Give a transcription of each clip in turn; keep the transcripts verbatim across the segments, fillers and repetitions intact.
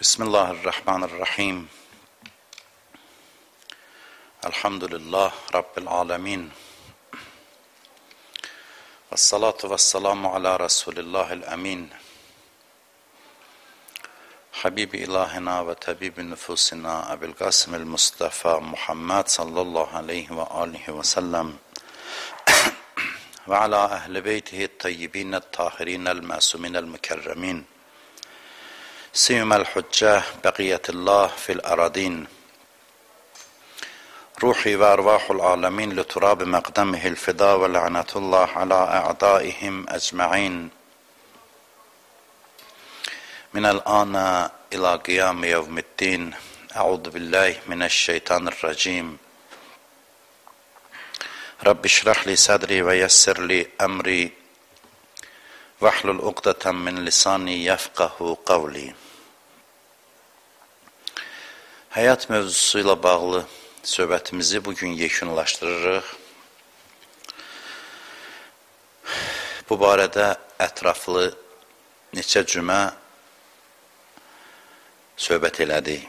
Bismillahirrahmanirrahim. Elhamdülillah Rabbil alemin. Vessalatu vesselamu ala Resulillahil emin. Habibi ilahina ve tabibi nüfusina Ebil Qasimil Mustafa Muhammed sallallahu aleyhi ve alihi ve sellem ve ala ehli beytihi tayyibinat tahirinel masuminel mükerremin. سيما الحجة بقية الله في الأراضين روحي وأرواح العالمين لتراب مقدمه الفداء ولعنة الله على أعدائهم أجمعين من الآن إلى قيام يوم الدين أعوذ بالله من الشيطان الرجيم رب اشرح لي صدري ويسر لي أمري واحلل عقدة من lisani yefqahu qavli. Həyat mövzusuyla bağlı söhbətimizi bugün yekunlaşdırırıq. Bu barədə ətraflı neçə cümə söhbət elədik.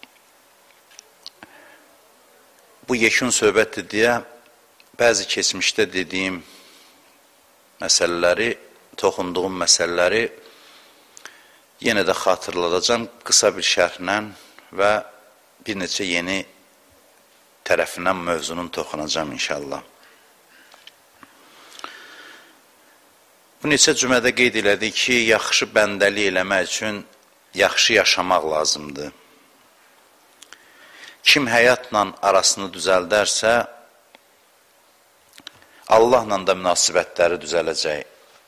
Bu yekun söhbətdir deyə bəzi keçmişdə dediyim məsələləri, toxunduğum məsələləri yenə də xatırladacağım qısa bir şərhlə və bir neçə yeni tərəfindən mövzunun toxunacağım inşallah. Bu neçə cümədə qeyd elədik ki, yaxşı bəndəlik eləmək üçün yaxşı yaşamaq lazımdır. Kim həyatla arasını düzəldərsə, Allahla da münasibətləri düzələcək.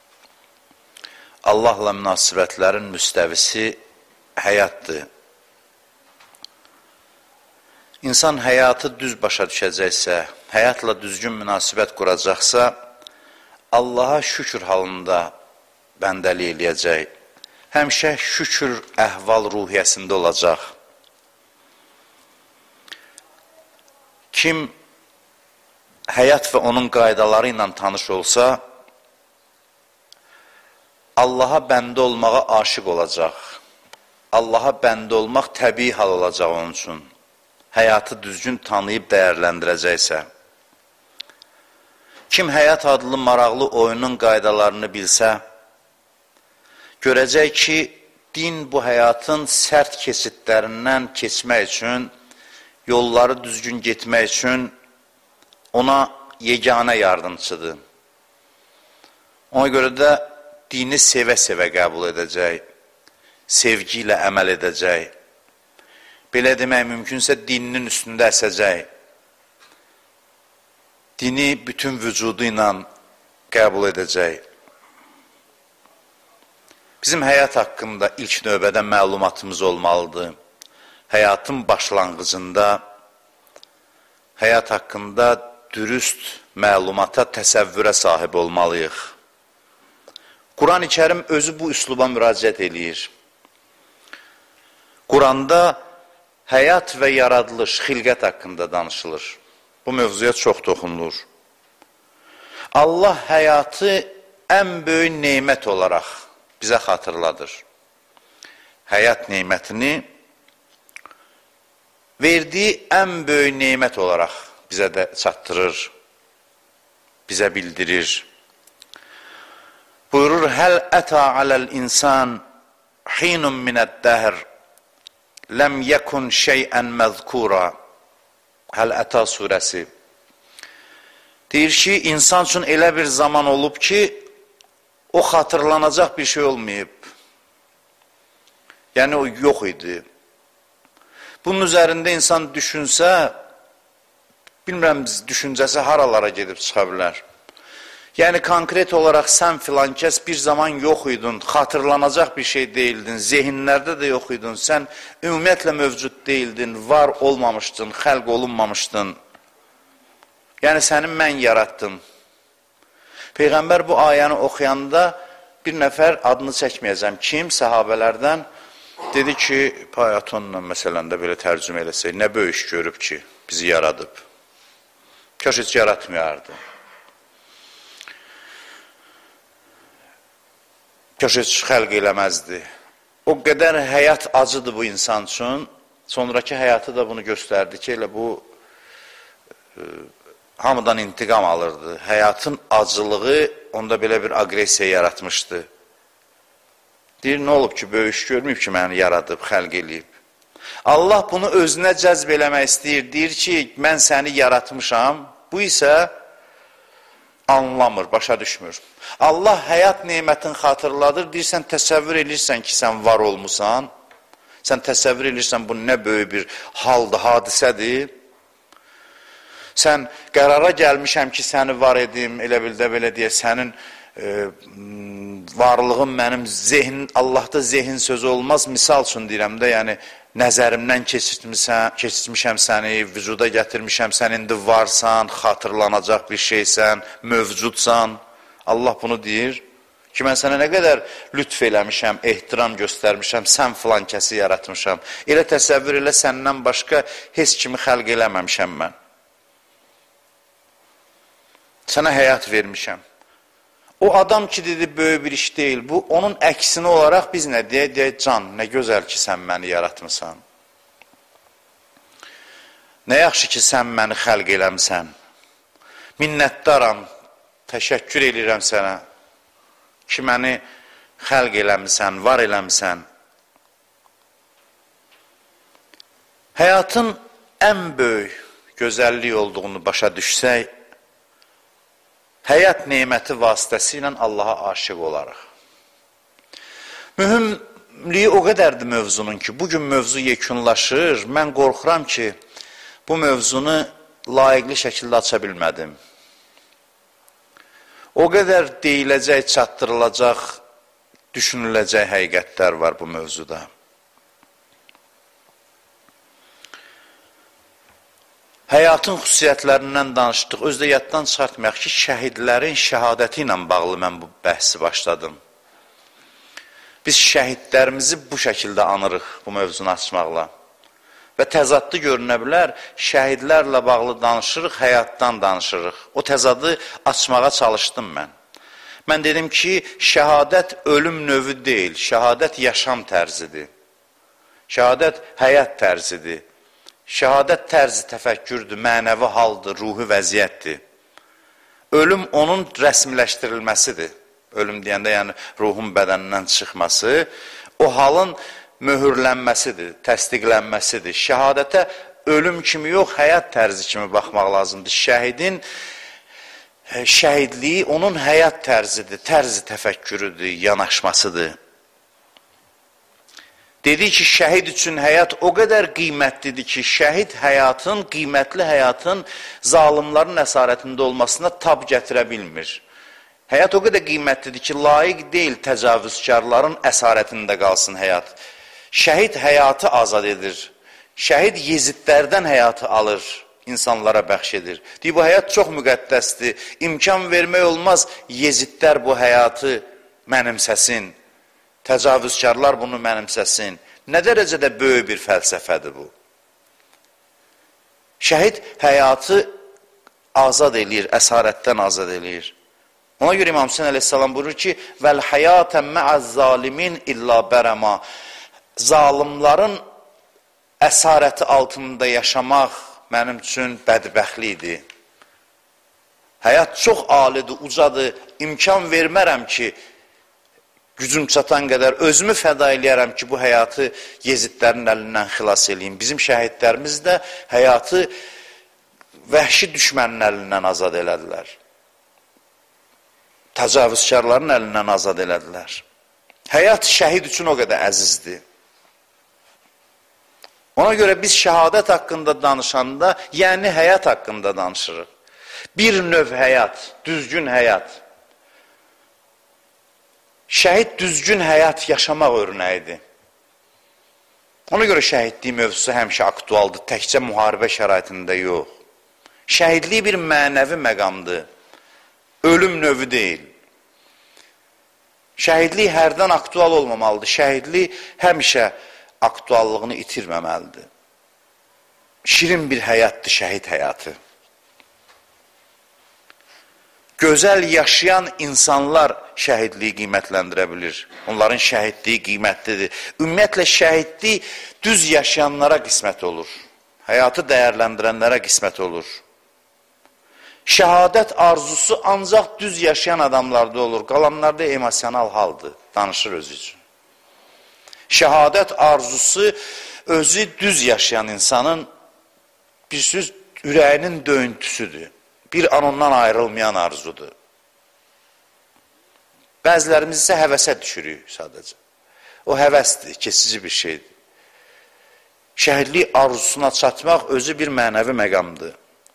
Allahla münasibətlərin müstəvisi həyatdır. İnsan həyatı düz başa düşəcəksə, həyatla düzgün münasibət quracaqsa, Allaha şükür halında bəndəlik eləyəcək. Həmişə şükür əhval ruhiyyəsində olacaq. Kim həyat və onun qaydaları ilə tanış olsa, Allaha bəndə olmağa aşiq olacaq. Allaha bəndə olmaq təbii hal olacaq onun üçün. Həyatı düzgün tanıyıb dəyərləndirəcəksə. Kim həyat adlı maraqlı oyunun qaydalarını bilsə, görəcək ki, din bu həyatın sərt keçidlərindən keçmək üçün, yolları düzgün getmək üçün ona yeganə yardımçıdır. Ona görə də dini sevə-sevə qəbul edəcək, sevgi ilə əməl edəcək, belə demək mümkünsə dininin üstündə əsəcək, dini bütün vücudu ilə qəbul edəcək. Bizim həyat haqqında ilk növbədə məlumatımız olmalıdır. Həyatın başlanğıcında həyat haqqında dürüst məlumata, təsəvvürə sahib olmalıyıq. Quran-ı Kərim özü bu üsluba müraciət eləyir. Quranda həyat və yaradılış, xilqət haqqında danışılır. Bu mövzuya çox toxunulur. Allah həyatı ən böyük neymət olaraq bizə xatırladır. Həyat neymətini verdiyi ən böyük neymət olaraq bizə də çatdırır, bizə bildirir. Buyurur, həl ətə aləl insan hinun minəd-dəhr ləm yəkun şeyən məzkura. Həl ətə surəsi. Deyir ki, insan üçün elə bir zaman olub ki, o xatırlanacaq bir şey olmayıb. Yəni, o yox idi. Bunun üzərində insan düşünsə, bilmirəm, düşüncəsi haralara gedib çıxa bilər. Yəni, konkret olaraq sən filan kəs bir zaman yox idin, xatırlanacaq bir şey deyildin, zehinlərdə də yox idin, sən ümumiyyətlə mövcud deyildin, var olmamışdın, xəlq olunmamışdın. Yəni, səni mən yaratdım. Peyğəmbər bu ayəni oxuyanda bir nəfər adını çəkməyəcəm. Kim? Səhabələrdən dedi ki, Payatonla məsələn də belə tərcümə eləsək, nə böyük görüb ki, bizi yaradıb. Kaş heç yaratmayardı. Kaş heç xəlq eləməzdi. O qədər həyat acıdır bu insan üçün. Sonraki həyatı da bunu göstərdi ki, elə bu e, hamıdan intiqam alırdı. Həyatın acılığı onda belə bir agresiya yaratmışdı. Deyir, nə olub ki, böyüş görməyib ki, məni yaradıb, xəlq eləyib. Allah bunu özünə cəzb eləmək istəyir. Deyir ki, mən səni yaratmışam. Bu isə anlamır, başa düşmür. Allah həyat neymətini xatırladır. Deyirsən, təsəvvür edirsən ki, sən var olmusan. Sən təsəvvür edirsən, bu nə böyük bir haldır, hadisədir. Sən qərara gəlmişəm ki, səni var edim, elə bildə belə deyə, sənin e, varlığın mənim zehn, Allahda zehn sözü olmaz. Misal üçün deyirəm də, yəni nəzərimdən keçirmişəm səni, vücuda gətirmişəm, sən indi varsan, xatırlanacaq bir şeysən, mövcudsan. Allah bunu deyir ki, mən sənə nə qədər lütf eləmişəm, ehtiram göstərmişəm, sən filan kəsi yaratmışam. Elə təsəvvür elə, səndən başqa heç kimi xəlq eləməmişəm mən. Sənə həyat vermişəm. O adam ki, dedi, böyük bir iş deyil. Bu, onun əksini olaraq biz nə deyək, deyək, can, nə gözəl ki, sən məni yaratmışsan. Nə yaxşı ki, sən məni xəlq eləmsən. Minnətdaram, təşəkkür edirəm sənə ki, məni xəlq eləmsən, var eləmsən. Həyatın ən böyük gözəllik olduğunu başa düşsək, həyat neyməti vasitəsilə Allaha aşiq olaraq. Mühümliyi o qədərdir mövzunun ki, bugün mövzu yekunlaşır. Mən qorxuram ki, bu mövzunu layiqli şəkildə aça bilmədim. O qədər deyiləcək, çatdırılacaq, düşünüləcək həqiqətlər var bu mövzuda. Həyatın xüsusiyyətlərindən danışdıq. Özdə yaddan çıxartmayaq ki, şəhidlərin şəhadəti ilə bağlı mən bu bəhsi başladım. Biz şəhidlərimizi bu şəkildə anırıq bu mövzunu açmaqla. Və təzadlı görünə bilər, şəhidlərlə bağlı danışırıq, həyatdan danışırıq. O təzadı açmağa çalışdım mən. Mən dedim ki, şəhadət ölüm növü deyil, şəhadət yaşam tərzidir. Şəhadət həyat tərzidir. Şəhadət tərzi təfəkkürdür, mənəvi haldır, ruhi vəziyyətdir. Ölüm onun rəsmiləşdirilməsidir. Ölüm deyəndə, yəni ruhun bədənindən çıxması, o halın möhürlənməsidir, təsdiqlənməsidir. Şəhadətə ölüm kimi yox, həyat tərzi kimi baxmaq lazımdır. Şəhidin şəhidliyi onun həyat tərzidir, tərzi təfəkkürüdür, yanaşmasıdır. Dedi ki, şəhid üçün həyat o qədər qiymətlidir ki, şəhid həyatın, qiymətli həyatın zalimların əsarətində olmasına tab gətirə bilmir. Həyat o qədər qiymətlidir ki, layiq deyil təcavüzkarların əsarətində qalsın həyat. Şəhid həyatı azad edir. Şəhid yezidlərdən həyatı alır, insanlara bəxş edir. Deyir, bu həyat çox müqəddəsdir. İmkan vermək olmaz, yezidlər bu həyatı mənimsəsin. Təcavüzkarlar bunu mənimsəsin. Nə dərəcədə böyük bir fəlsəfədir bu? Şəhid həyatı azad eləyir, əsarətdən azad eləyir. Ona görə İmam Hüseyin əleyhissalam buyurur ki, vəl həyatən mə'əz-zalimin illə bərəma. Zalimların əsarəti altında yaşamaq mənim üçün bədbəxtlikdir. Həyat çox alidir, ucadır, imkan vermərəm ki, gücüm çatan qədər özümü fəda eləyərəm ki, bu həyatı yezidlərin əlindən xilas eləyim. Bizim şəhidlərimiz də həyatı vəhşi düşmənin əlindən azad elədilər. Təcavüzkarların əlindən azad elədilər. Həyat şəhid üçün o qədər əzizdir. Ona görə biz şəhadət haqqında danışanda, yəni həyat haqqında danışırıq. Bir növ həyat, düzgün həyat. Şəhid düzgün həyat yaşamaq örnəyidir. Ona görə şəhidlik mövzusu həmişə aktualdır, təkcə müharibə şəraitində yox. Şəhidlik bir mənəvi məqamdır, ölüm növü deyil. Şəhidlik hərdən aktual olmamalıdır, şəhidlik həmişə aktuallığını itirməməlidir. Şirin bir həyatdır şəhid həyatı. Gözəl yaşayan insanlar şəhidliyi qiymətləndirə bilir. Onların şəhidliyi qiymətlidir. Ümumiyyətlə, şəhidlik düz yaşayanlara qismət olur. Həyatı dəyərləndirənlərə qismət olur. Şəhadət arzusu ancaq düz yaşayan adamlarda olur. Qalanlarda emosional haldır, danışır özü üçün. Şəhadət arzusu özü düz yaşayan insanın bir söz ürəyinin döyüntüsüdür. Bir an ondan ayrılmayan arzudur. Bəzilərimiz isə həvəsə düşürük sadəcə. O həvəsdir, keçici bir şeydir. Şəhidlik arzusuna çatmaq özü bir mənəvi məqamdır.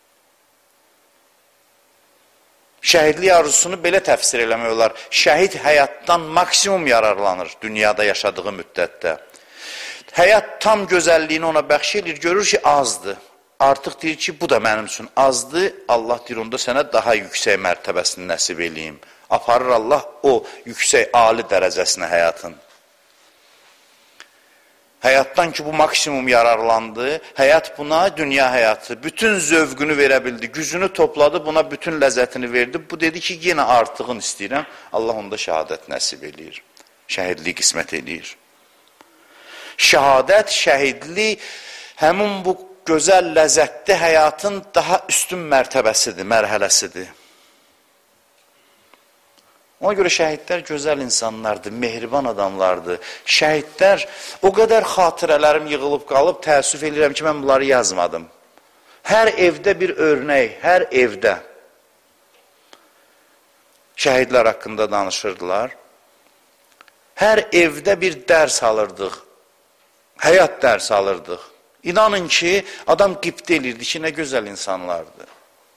Şəhidlik arzusunu belə təfsir eləmək olar. Şəhid həyatdan maksimum yararlanır dünyada yaşadığı müddətdə. Həyat tam gözəlliyini ona bəxş edir, görür ki, azdır. Artıq deyir ki, bu da mənim üçün azdır. Allah deyir, onda sənə daha yüksək mərtəbəsini nəsib eləyim. Aparır Allah o yüksək, ali dərəcəsinə həyatın. Həyatdan ki, bu maksimum yararlandı, həyat buna, dünya həyatı, bütün zövqünü verə bildi, gücünü topladı, buna bütün ləzzətini verdi. Bu dedi ki, yenə artığını istəyirəm. Allah onda şəhadət nəsib eləyir. Şəhidlik qismət eləyir. Şəhadət, şəhidlik həmin bu gözəl, ləzzətli həyatın daha üstün mərtəbəsidir, mərhələsidir. Ona görə şəhidlər gözəl insanlardır, mehriban adamlardır. Şəhidlər, o qədər xatirələrim yığılıb qalıb, təəssüf edirəm ki, mən bunları yazmadım. Hər evdə bir örnək, hər evdə şəhidlər haqqında danışırdılar. Hər evdə bir dərs alırdıq, həyat dərs alırdıq. İnanın ki, adam qibdə elirdi ki, nə gözəl insanlardır.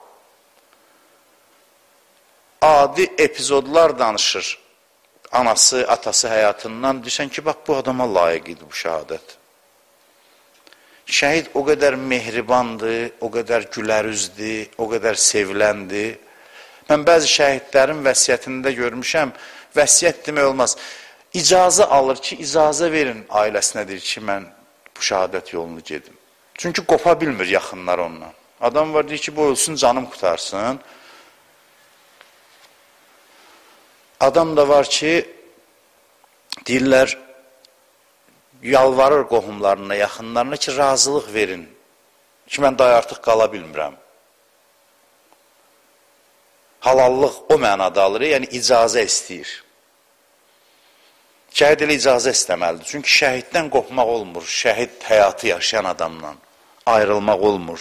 Adi epizodlar danışır. Anası, atası həyatından. Deyirsən ki, bax, bu adama layiq idi bu şəhadət. Şəhid o qədər mehribandır, o qədər gülərüzdür, o qədər seviləndir. Mən bəzi şəhidlərin vəsiyyətində görmüşəm, vəsiyyət demək olmaz. İcazə alır ki, icazə verin ailəsinə deyir ki, mən bu şəhadət yolunu gedim. Çünki qopa bilmir yaxınlar ondan. Adam var, deyir ki, bu ölsün, canım qutarsın. Adam da var ki, deyirlər, yalvarır qohumlarına, yaxınlarına ki, razılıq verin. Ki, mən daha artıq qala bilmirəm. Halallıq o mənada alır, yəni icazə istəyir. Şəhid elə icazə istəməlidir. Çünki şəhiddən qopmaq olmur. Şəhid həyatı yaşayan adamla ayrılmaq olmur.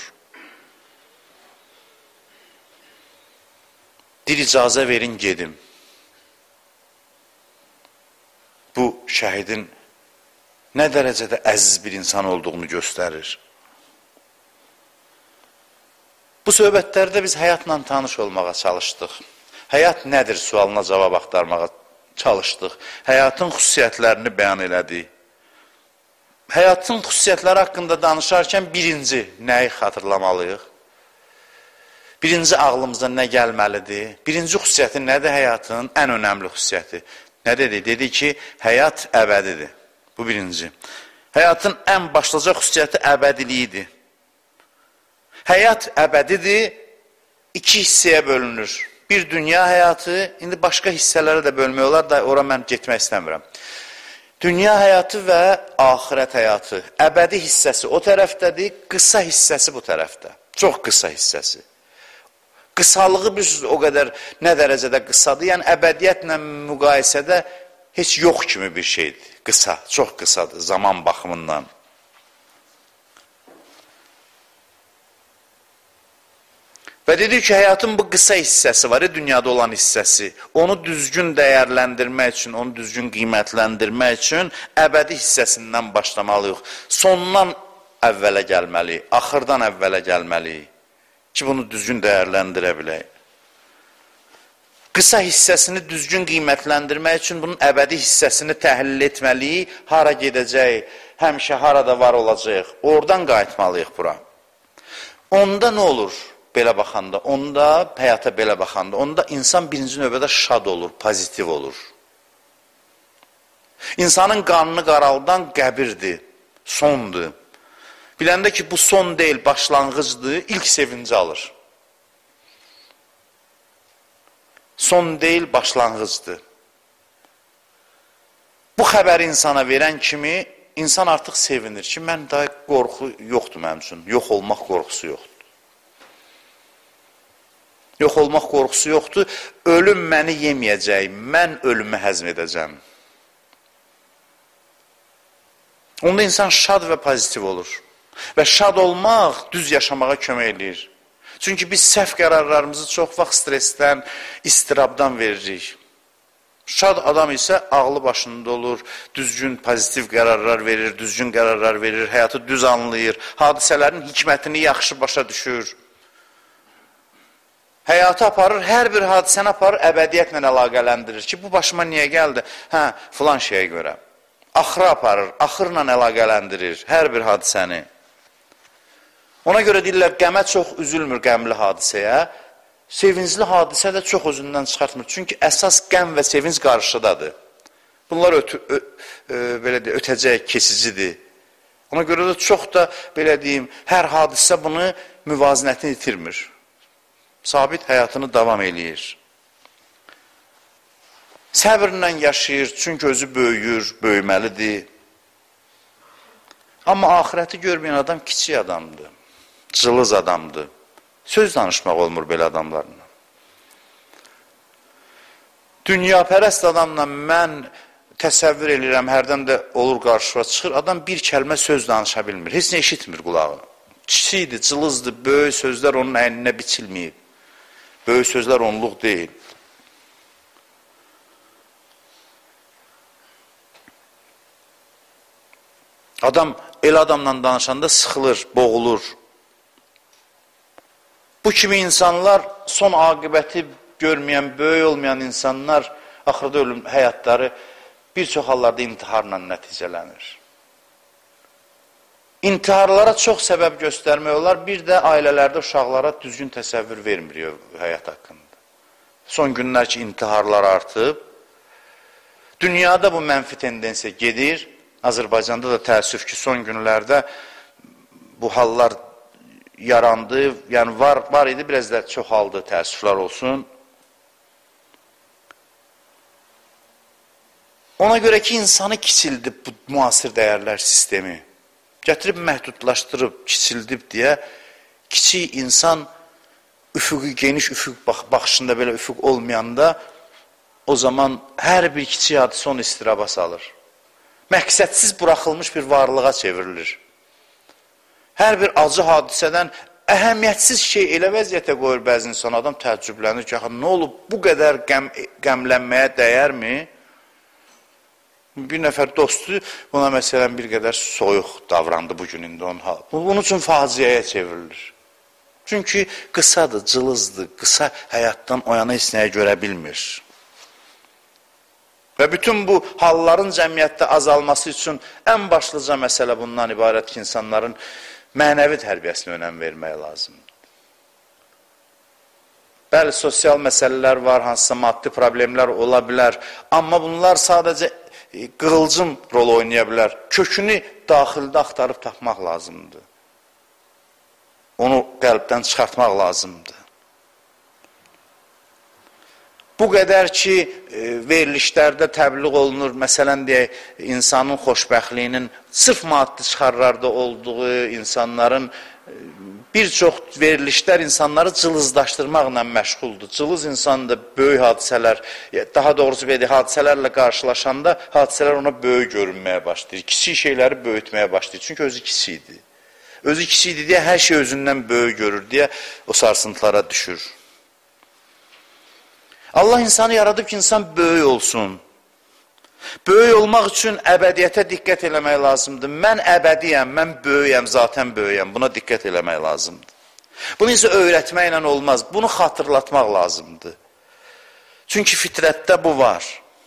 Bir icazə verin, gedim. Bu, şəhidin nə dərəcədə əziz bir insan olduğunu göstərir. Bu söhbətlərdə biz həyatla tanış olmağa çalışdıq. Həyat nədir sualına cavab axtarmağa çalışdıq. Həyatın xüsusiyyətlərini bəyan elədik. Həyatın xüsusiyyətləri haqqında danışarkən birinci nəyi xatırlamalıyıq? Birinci ağlımıza nə gəlməlidir? Birinci xüsusiyyəti nədir həyatın? Ən önəmli xüsusiyyəti. Nə dedi? Dedi ki, həyat əbədidir. Bu birinci. Həyatın ən başlıca xüsusiyyəti əbədiliyidir. Həyat əbədidir, iki hissəyə bölünür. Bir dünya həyatı, indi başqa hissələrə də bölmək olar da, ora mən getmək istəmirəm. Dünya həyatı və axirət həyatı. Əbədi hissəsi o tərəfdədir, qısa hissəsi bu tərəfdə. Çox qısa hissəsi. Qısalığı bir o qədər nə dərəcədə qısadır, yəni əbədiyyətlə müqayisədə heç yox kimi bir şeydir. Qısa, çox qısadır zaman baxımından. Və dedik ki, həyatın bu qısa hissəsi var, dünyada olan hissəsi. Onu düzgün dəyərləndirmək üçün, onu düzgün qiymətləndirmək üçün əbədi hissəsindən başlamalıyıq. Sondan əvvələ gəlməliyik, axırdan əvvələ gəlməliyik ki, bunu düzgün dəyərləndirə bilək. Qısa hissəsini düzgün qiymətləndirmək üçün bunun əbədi hissəsini təhlil etməliyik, hara gedəcək, həmişə harada var olacaq, oradan qayıtmalıyıq bura. Onda nə olur? Belə baxanda, onda həyata belə baxanda, onda insan birinci növbədə şad olur, pozitiv olur. İnsanın qanını qaraldan qəbirdir, sondur. Biləndə ki, bu son deyil, başlanğıcdır, ilk sevinci alır. Son deyil, başlanğıcdır. Bu xəbəri insana verən kimi insan artıq sevinir ki, mən daha qorxu yoxdur mənim üçün. Yox olmaq qorxusu yoxdur. Yox olmaq qorxusu yoxdur. Ölüm məni yeməyəcək, mən ölümü həzm edəcəm. Onda insan şad və pozitiv olur. Və şad olmaq düz yaşamağa kömək edir. Çünki biz səhv qərarlarımızı çox vaxt stressdən, istirabdan veririk. Şad adam isə ağlı başında olur, düzgün, pozitiv qərarlar verir, düzgün qərarlar verir, həyatı düz anlayır, hadisələrin hikmətini yaxşı başa düşür. Həyatı aparır, hər bir hadisəni aparır, əbədiyyətlə əlaqələndirir ki, bu başıma niyə gəldi? Hə, filan şeyə görə. Axıra aparır, axırla əlaqələndirir hər bir hadisəni. Ona görə deyirlər, qəmə çox üzülmür qəmli hadisəyə, sevincli hadisə də çox özündən çıxartmır. Çünki əsas qəm və sevinc qarşıdadır. Bunlar ötü, ö, ö, belə deyim, ötəcək, keçicidir. Ona görə də çox da, belə deyim, hər hadisə bunu müvazinətini itirmir. Sabit həyatını davam eləyir. Səbirlə yaşayır, çünki özü böyüyür, böyüməlidir. Amma axirəti görməyən adam kiçik adamdır, cılız adamdır. Söz danışmaq olmur belə adamlarla. Dünyapərəst adamla mən təsəvvür edirəm, hərdən də olur qarşıma çıxır, adam bir kəlmə söz danışa bilmir, heç nə eşitmir qulağı. Kiçikdir, cılızdır, böyük sözlər onun əyninə biçilməyib. Böyük sözlər onluq deyil. Adam el adamla danışanda sıxılır, boğulur. Bu kimi insanlar, son aqibəti görməyən, böyük olmayan insanlar, axırda ölüm həyatları bir çox hallarda intiharla nəticələnir. İntiharlara çox səbəb göstərmək olar, bir də ailələrdə uşaqlara düzgün təsəvvür vermir həyat haqqında. Son günlər ki, intiharlar artıb. Dünyada bu mənfi tendensiya gedir. Azərbaycanda da təəssüf ki, son günlərdə bu hallar yarandı, yəni var, var idi, biraz da çoxaldı, təəssüflər olsun. Ona görə ki, insanı kiçildib bu müasir dəyərlər sistemi. Gətirib məhdudlaşdırıb, kiçildib deyə, kiçik insan üfüqü, geniş üfüq baxışında belə üfüq olmayanda, o zaman hər bir kiçik hadisə onu istiraba salır. Məqsədsiz buraxılmış bir varlığa çevrilir. Hər bir acı hadisədən əhəmiyyətsiz şey elə vəziyyətə qoyur bəzi insan, adam təəccüblənir ki, nə olub, bu qədər qəm, qəmlənməyə dəyərmi? Bir nəfər dostu buna məsələn bir qədər soyuq davrandı bugünündə onun hal. Bunun üçün faciəyə çevrilir. Çünki qısadır, cılızdır, qısa həyatdan o yana heç nəyə görə bilmir. Və bütün bu halların cəmiyyətdə azalması üçün ən başlıca məsələ bundan ibarət ki, insanların mənəvi tərbiyəsinə önəm vermək lazımdır. Bəli, sosial məsələlər var, hansısa maddi problemlər ola bilər, amma bunlar sadəcə qığılcım rol oynaya bilər. Kökünü daxildə axtarıb tapmaq lazımdır. Onu qəlbdən çıxartmaq lazımdır. Bu qədər ki, verilişlərdə təbliğ olunur, məsələn deyək, insanın xoşbəxtliyinin sırf maddi çıxarlarda olduğu, insanların bir çox verilişlər insanları cılızlaşdırmaqla məşğuldur. Cılız insan da böyük hadisələr, daha doğrusu belə hadisələrlə qarşılaşanda hadisələr ona böyük görünməyə başlayır. Kiçik şeyləri böyütməyə başlayır. Çünki özü kiçikdir. Özü kiçikdir deyə hər şey özündən böyük görür deyə o sarsıntılara düşür. Allah insanı yaradıb ki, insan böyük olsun. Böyük olmaq üçün əbədiyyətə diqqət eləmək lazımdır. Mən əbədiyəm, mən böyüyəm, zatən böyüyəm. Buna diqqət eləmək lazımdır. Bunu isə öyrətməklə olmaz. Bunu xatırlatmaq lazımdır. Çünki fitrətdə bu var.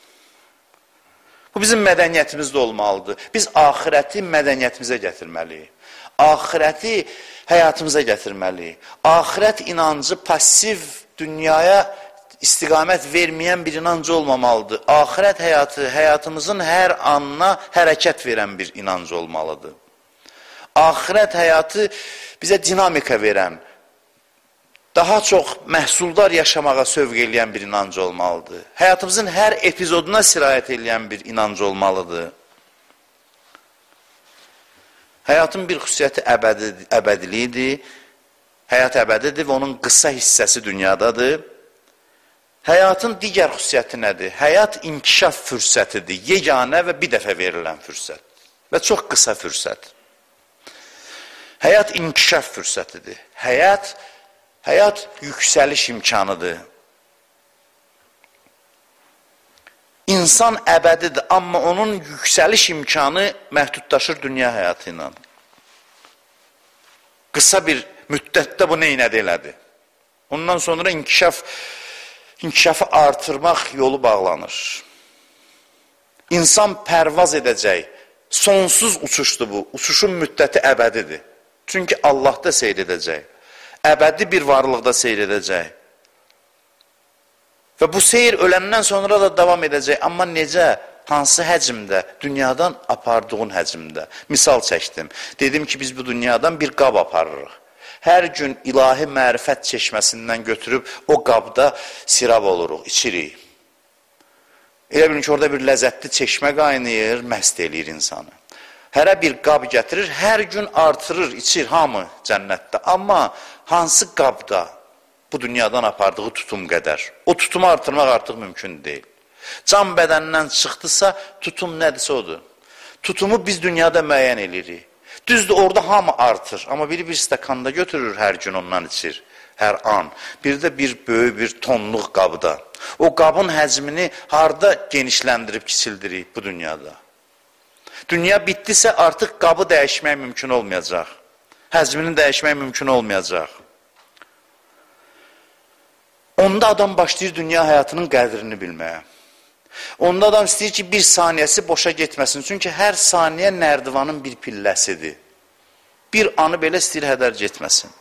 Bu bizim mədəniyyətimizdə olmalıdır. Biz axirəti mədəniyyətimizə gətirməliyik. Axirəti həyatımıza gətirməliyik. Axirət inancı pasiv dünyaya istiqamət verməyən bir inancı olmamalıdır. Axirət həyatı, həyatımızın hər anına hərəkət verən bir inancı olmalıdır. Axirət həyatı bizə dinamika verən, daha çox məhsuldar yaşamağa sövq eləyən bir inanc olmalıdır. Həyatımızın hər epizoduna sirayət eləyən bir inanc olmalıdır. Həyatın bir xüsusiyyəti əbədi, əbədilidir. Həyat əbədidir və onun qısa hissəsi dünyadadır. Həyatın digər xüsusiyyəti nədir? Həyat inkişaf fürsətidir. Yeganə və bir dəfə verilən fürsət. Və çox qısa fürsət. Həyat inkişaf fürsətidir. Həyat, həyat yüksəliş imkanıdır. İnsan əbədidir, amma onun yüksəliş imkanı məhdudlaşır dünya həyatı ilə. Qısa bir müddətdə bu neynədi elədi? Ondan sonra inkişaf, inkişafı artırmaq yolu bağlanır. İnsan pərvaz edəcək. Sonsuz uçuşdur bu. Uçuşun müddəti əbədidir. Çünki Allahda seyr edəcək. Əbədi bir varlıqda seyr edəcək. Və bu seyir öləndən sonra da davam edəcək. Amma necə? Hansı həcmdə? Dünyadan apardığın həcmdə. Misal çəkdim. Dedim ki, biz bu dünyadan bir qab aparırıq. Hər gün ilahi mərifət çeşməsindən götürüb o qabda sirab oluruq, içirik. Elə bilin ki, orada bir ləzzətli çeşmə qaynayır, məst eləyir insanı. Hərə bir qab gətirir, hər gün artırır, içir hamı cənnətdə. Amma hansı qabda bu dünyadan apardığı tutum qədər? O tutumu artırmaq artıq mümkün deyil. Can bədəndən çıxdısa, tutum nədirsə odur. Tutumu biz dünyada müəyyən edirik. Düzdür, orada hamı artır. Amma biri bir stəkanda götürür, hər gün ondan içir. Hər an. Bir də bir böyük bir tonluq qabda. O qabın həcmini harada genişləndirib kiçildirik bu dünyada. Dünya bitdisə artıq qabı dəyişmək mümkün olmayacaq. Həcmini dəyişmək mümkün olmayacaq. Onda adam başlayır dünya həyatının qədrini bilməyə. Onda adam istəyir ki, bir saniyəsi boşa getməsin. Çünki hər saniyə nərdivanın bir pilləsidir. Bir anı belə istəyir hədər getməsin.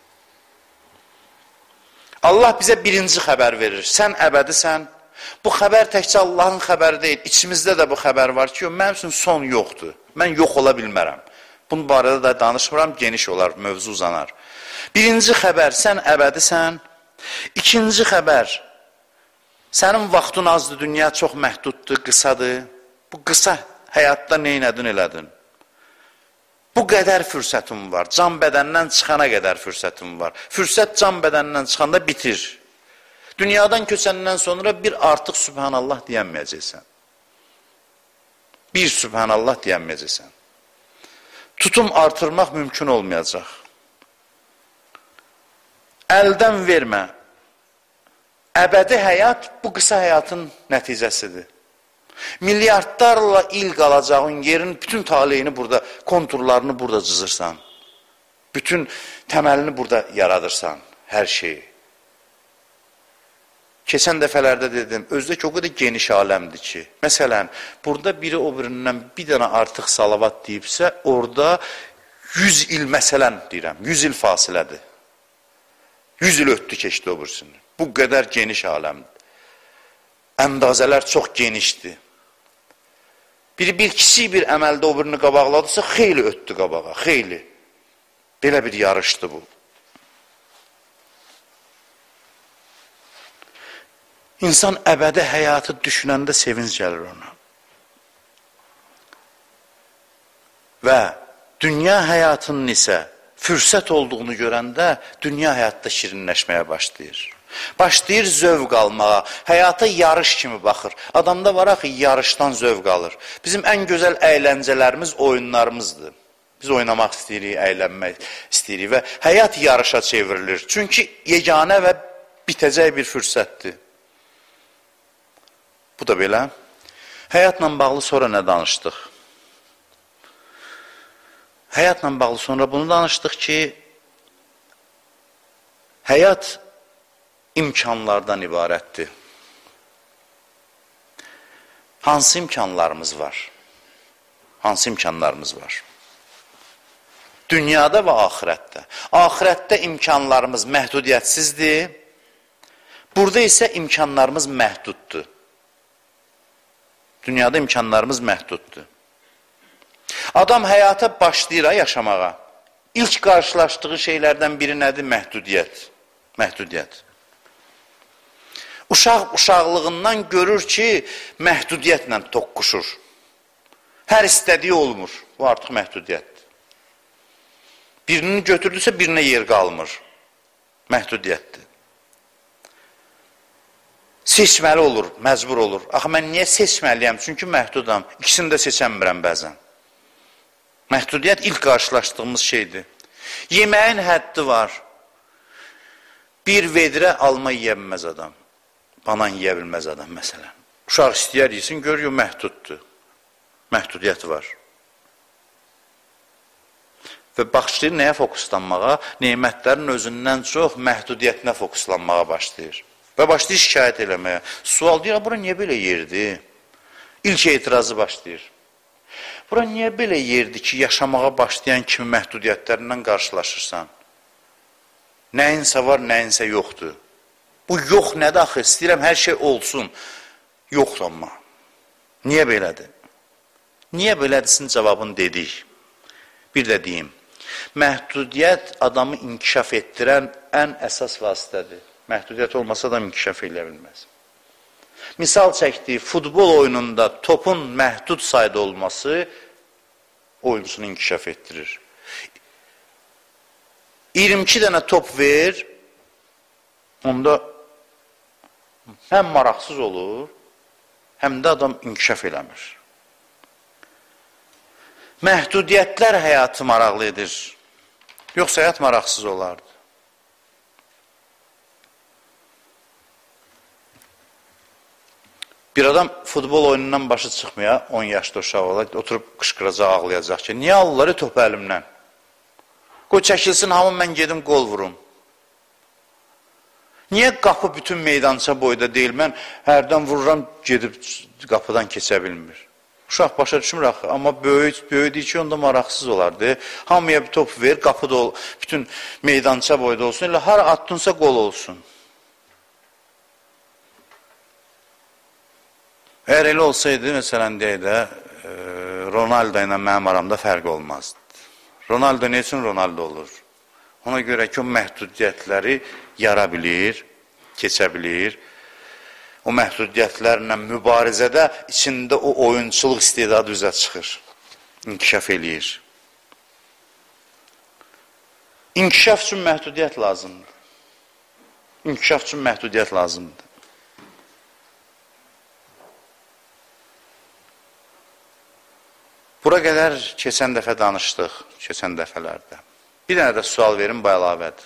Allah bizə birinci xəbər verir. Sən əbədisən. Bu xəbər təkcə Allahın xəbəri deyil. İçimizdə də bu xəbər var ki, mənim üçün son yoxdur. Mən yox ola bilmərəm. Bunun barədə də danışmıram, geniş olar, mövzu uzanar. Birinci xəbər, sən əbədisən. İkinci xəbər, sənin vaxtın azdır, dünya çox məhduddur, qısadır. Bu qısa həyatda neynədin elədin? Bu qədər fürsətim var, can bədəndən çıxana qədər fürsətim var. Fürsət can bədəndən çıxanda bitir. Dünyadan köçəndən sonra bir artıq Sübhanallah deyənməyəcəksən. Bir Sübhanallah deyənməyəcəksən. Tutum artırmaq mümkün olmayacaq. Əldən vermə. Əbədi həyat bu qısa həyatın nəticəsidir. Milyardlarla il qalacağın yerin bütün taleyini burada, konturlarını burada cızırsan. Bütün təməlini burada yaradırsan, hər şeyi. Keçən dəfələrdə dedim, özdəki o qədər geniş aləmdir ki, məsələn, burada biri o birindən bir dənə artıq salavat deyibsə, orada yüz il, məsələn deyirəm, yüz il fasilədir. yüz il ötdü keçdi o birisini. Bu qədər geniş aləmdir. Əndazələr çox genişdir. Biri bir kiçik bir əməldə o birini qabaqladısa, xeyli ötdü qabağa, xeyli. Belə bir yarışdır bu. İnsan əbədi həyatı düşünəndə sevinç gəlir ona. Və dünya həyatının isə fürsət olduğunu görəndə dünya həyatda şirinləşməyə başlayır. Başlayır zövq almağa, həyata yarış kimi baxır. Adamda var axı, yarışdan zövq alır. Bizim ən gözəl əyləncələrimiz oyunlarımızdır. Biz oynamaq istəyirik, əylənmək istəyirik və həyat yarışa çevrilir. Çünki yeganə və bitəcək bir fürsətdir. Bu da belə. Həyatla bağlı sonra nə danışdıq? Həyatla bağlı sonra bunu danışdıq ki, həyat imkanlardan ibarətdir. Hansı imkanlarımız var? Hansı imkanlarımız var? Dünyada və axirətdə. Axirətdə imkanlarımız məhdudiyyətsizdir. Burada isə imkanlarımız məhduddur. Dünyada imkanlarımız məhduddur. Adam həyata başlayır yaşamağa. İlk qarşılaşdığı şeylərdən biri nədir? Məhdudiyyət. Məhdudiyyət. Uşaq uşaqlığından görür ki, məhdudiyyətlə toqquşur. Hər istədiyi olmur. Bu artıq məhdudiyyətdir. Birini götürdüsə, birinə yer qalmır. Məhdudiyyətdir. Seçməli olur, məcbur olur. Axı, mən niyə seçməliyəm? Çünki məhdudam. İkisini də seçəmirəm bəzən. Məhdudiyyət ilk qarşılaşdığımız şeydir. Yeməyin həddi var. Bir vedrə alma yeyə bilməz adam. Banan yeyə bilməz adam, məsələn. Uşaq istəyər yesin, görüyor, məhduddur. Məhdudiyyət var. Və başlayır nəyə fokuslanmağa? Neymətlərin özündən çox məhdudiyyətinə fokuslanmağa başlayır. Və başlayır şikayət eləməyə. Sual deyir, bura niyə belə yerdir? İlk etirazı başlayır. Bura niyə belə yerdir ki, yaşamağa başlayan kimi məhdudiyyətlərindən qarşılaşırsan? Nəyinsə var, nəyinsə yoxdur. Bu yox nədir axı? İstəyirəm, hər şey olsun. Yoxdur amma. Niyə belədir? Niyə belədirsin cavabını dedik. Bir də deyim. Məhdudiyyət adamı inkişaf etdirən ən əsas vasitədir. Məhdudiyyət olmasa adam inkişaf eləyə bilməz. Misal çəkdiyi futbol oyununda topun məhdud sayda olması oyuncusunu inkişaf etdirir. iyirmi iki dənə top ver, onda həm maraqsız olur, həm də adam inkişaf eləmir. Məhdudiyyətlər həyatı maraqlı edir. Yoxsa həyat maraqsız olardı. Bir adam futbol oyunundan başı çıxmaya, on yaşda uşaq olar, oturub qışqıracaq, ağlayacaq ki, niyə alırlar top əlimdən? Qoy çəkilsin, hamı mən gedim qol vurum. Niyə qapı bütün meydança boyda deyil, mən hərdən vururam, gedib qapıdan keçə bilmir. Uşaq başa düşmür axı, amma böyük, böyüdür ki, onda maraqsız olardı. Hamıya bir top ver, qapıda ol, bütün meydança boyda olsun, elə har attınsa qol olsun. Əgər elə olsaydı, məsələn, deyək də, Ronaldo ilə mənim aramda fərq olmazdı. Ronaldo nə üçün Ronaldo olur? Ona görə ki, o məhdudiyyətləri yara bilir, keçə bilir. O məhdudiyyətlərlə mübarizədə içində o oyunçuluq istedadı üzə çıxır, inkişaf eləyir. İnkişaf üçün məhdudiyyət lazımdır. İnkişaf üçün məhdudiyyət lazımdır. Bura qədər keçən dəfə danışdıq, keçən dəfələrdə. Bir dənə də sual verin, bu əlavədir.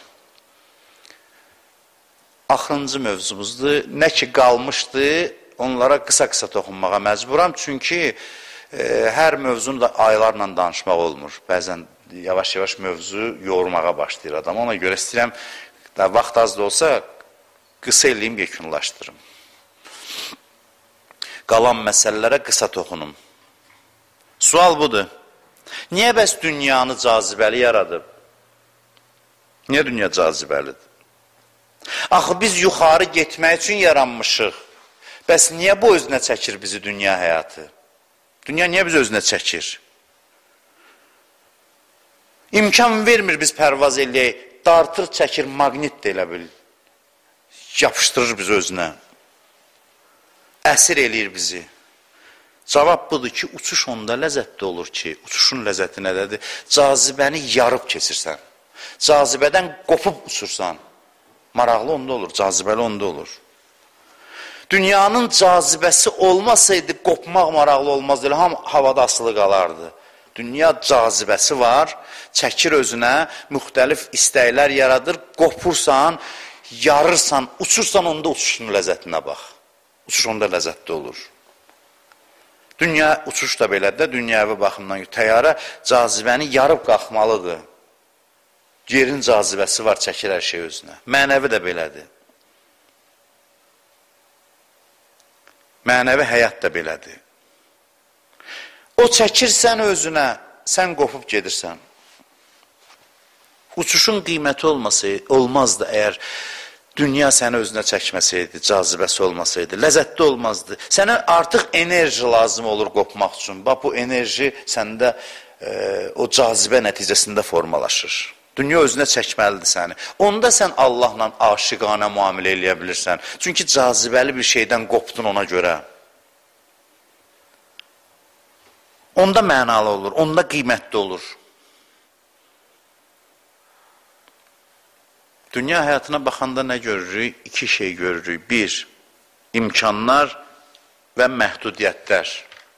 Axırıncı mövzumuzdur. Nə ki qalmışdı, onlara qısa-qısa toxunmağa məcburam. Çünki e, hər mövzunu da aylarla danışmaq olmur. Bəzən yavaş-yavaş mövzu yormağa başlayır adam. Ona görə istəyirəm, vaxt az da olsa, qısa eləyim, yekunlaşdırım. Qalan məsələlərə qısa toxunum. Sual budur. Niyə bəs dünyanı cazibəli yaradıb? Niyə dünya cazibəlidir? Axı biz yuxarı getmək üçün yaranmışıq. Bəs niyə bu özünə çəkir bizi dünya həyatı? Dünya niyə biz özünə çəkir? İmkan vermir biz pərvaz eləyək. Dartır, çəkir, maqnit də elə bil. Yapışdırır bizi özünə. Əsir eləyir bizi. Cavab budur ki, uçuş onda ləzzətli olur ki, uçuşun ləzzəti nədədir? Cazibəni yarıb keçirsən. Cazibədən qopub uçursan. Maraqlı onda olur, cazibəli onda olur. Dünyanın cazibəsi olmasaydı, qopmaq maraqlı olmazdı, elə ham havada asılı qalardı. Dünya cazibəsi var, çəkir özünə, müxtəlif istəklər yaradır, qopursan, yarırsan, uçursan, onda uçuşun ləzzətinə bax. Uçuş onda ləzzətli olur. Dünya uçuş da belədir, dünyəvi baxımdan təyyarə cazibəni yarıb qalxmalıdır. Yerin cazibəsi var, çəkir hər şey özünə. Mənəvi də belədir. Mənəvi həyat da belədir. O çəkirsən özünə, sən qopub gedirsən. Uçuşun qiyməti olmasaydı, olmazdı əgər dünya səni özünə çəkməsəydi, cazibəsi olmasaydı, ləzzətli olmazdı. Sənə artıq enerji lazım olur qopmaq üçün. Bax, bu enerji səndə e, o cazibə nəticəsində formalaşır. Dünya özünə çəkməlidir səni. Onda sən Allahla aşiqanə müamilə eləyə bilirsən. Çünki cazibəli bir şeydən qopdun ona görə. Onda mənalı olur, onda qiymətli olur. Dünya həyatına baxanda nə görürük? İki şey görürük. Bir, imkanlar və məhdudiyyətlər.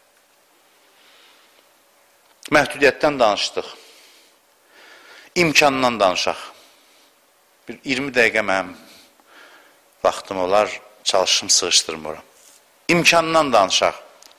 Məhdudiyyətdən danışdıq. İmkandan danışaq. Bir iyirmi dəqiqə mənim vaxtım olar, çalışım sığışdırmıram. İmkandan danışaq.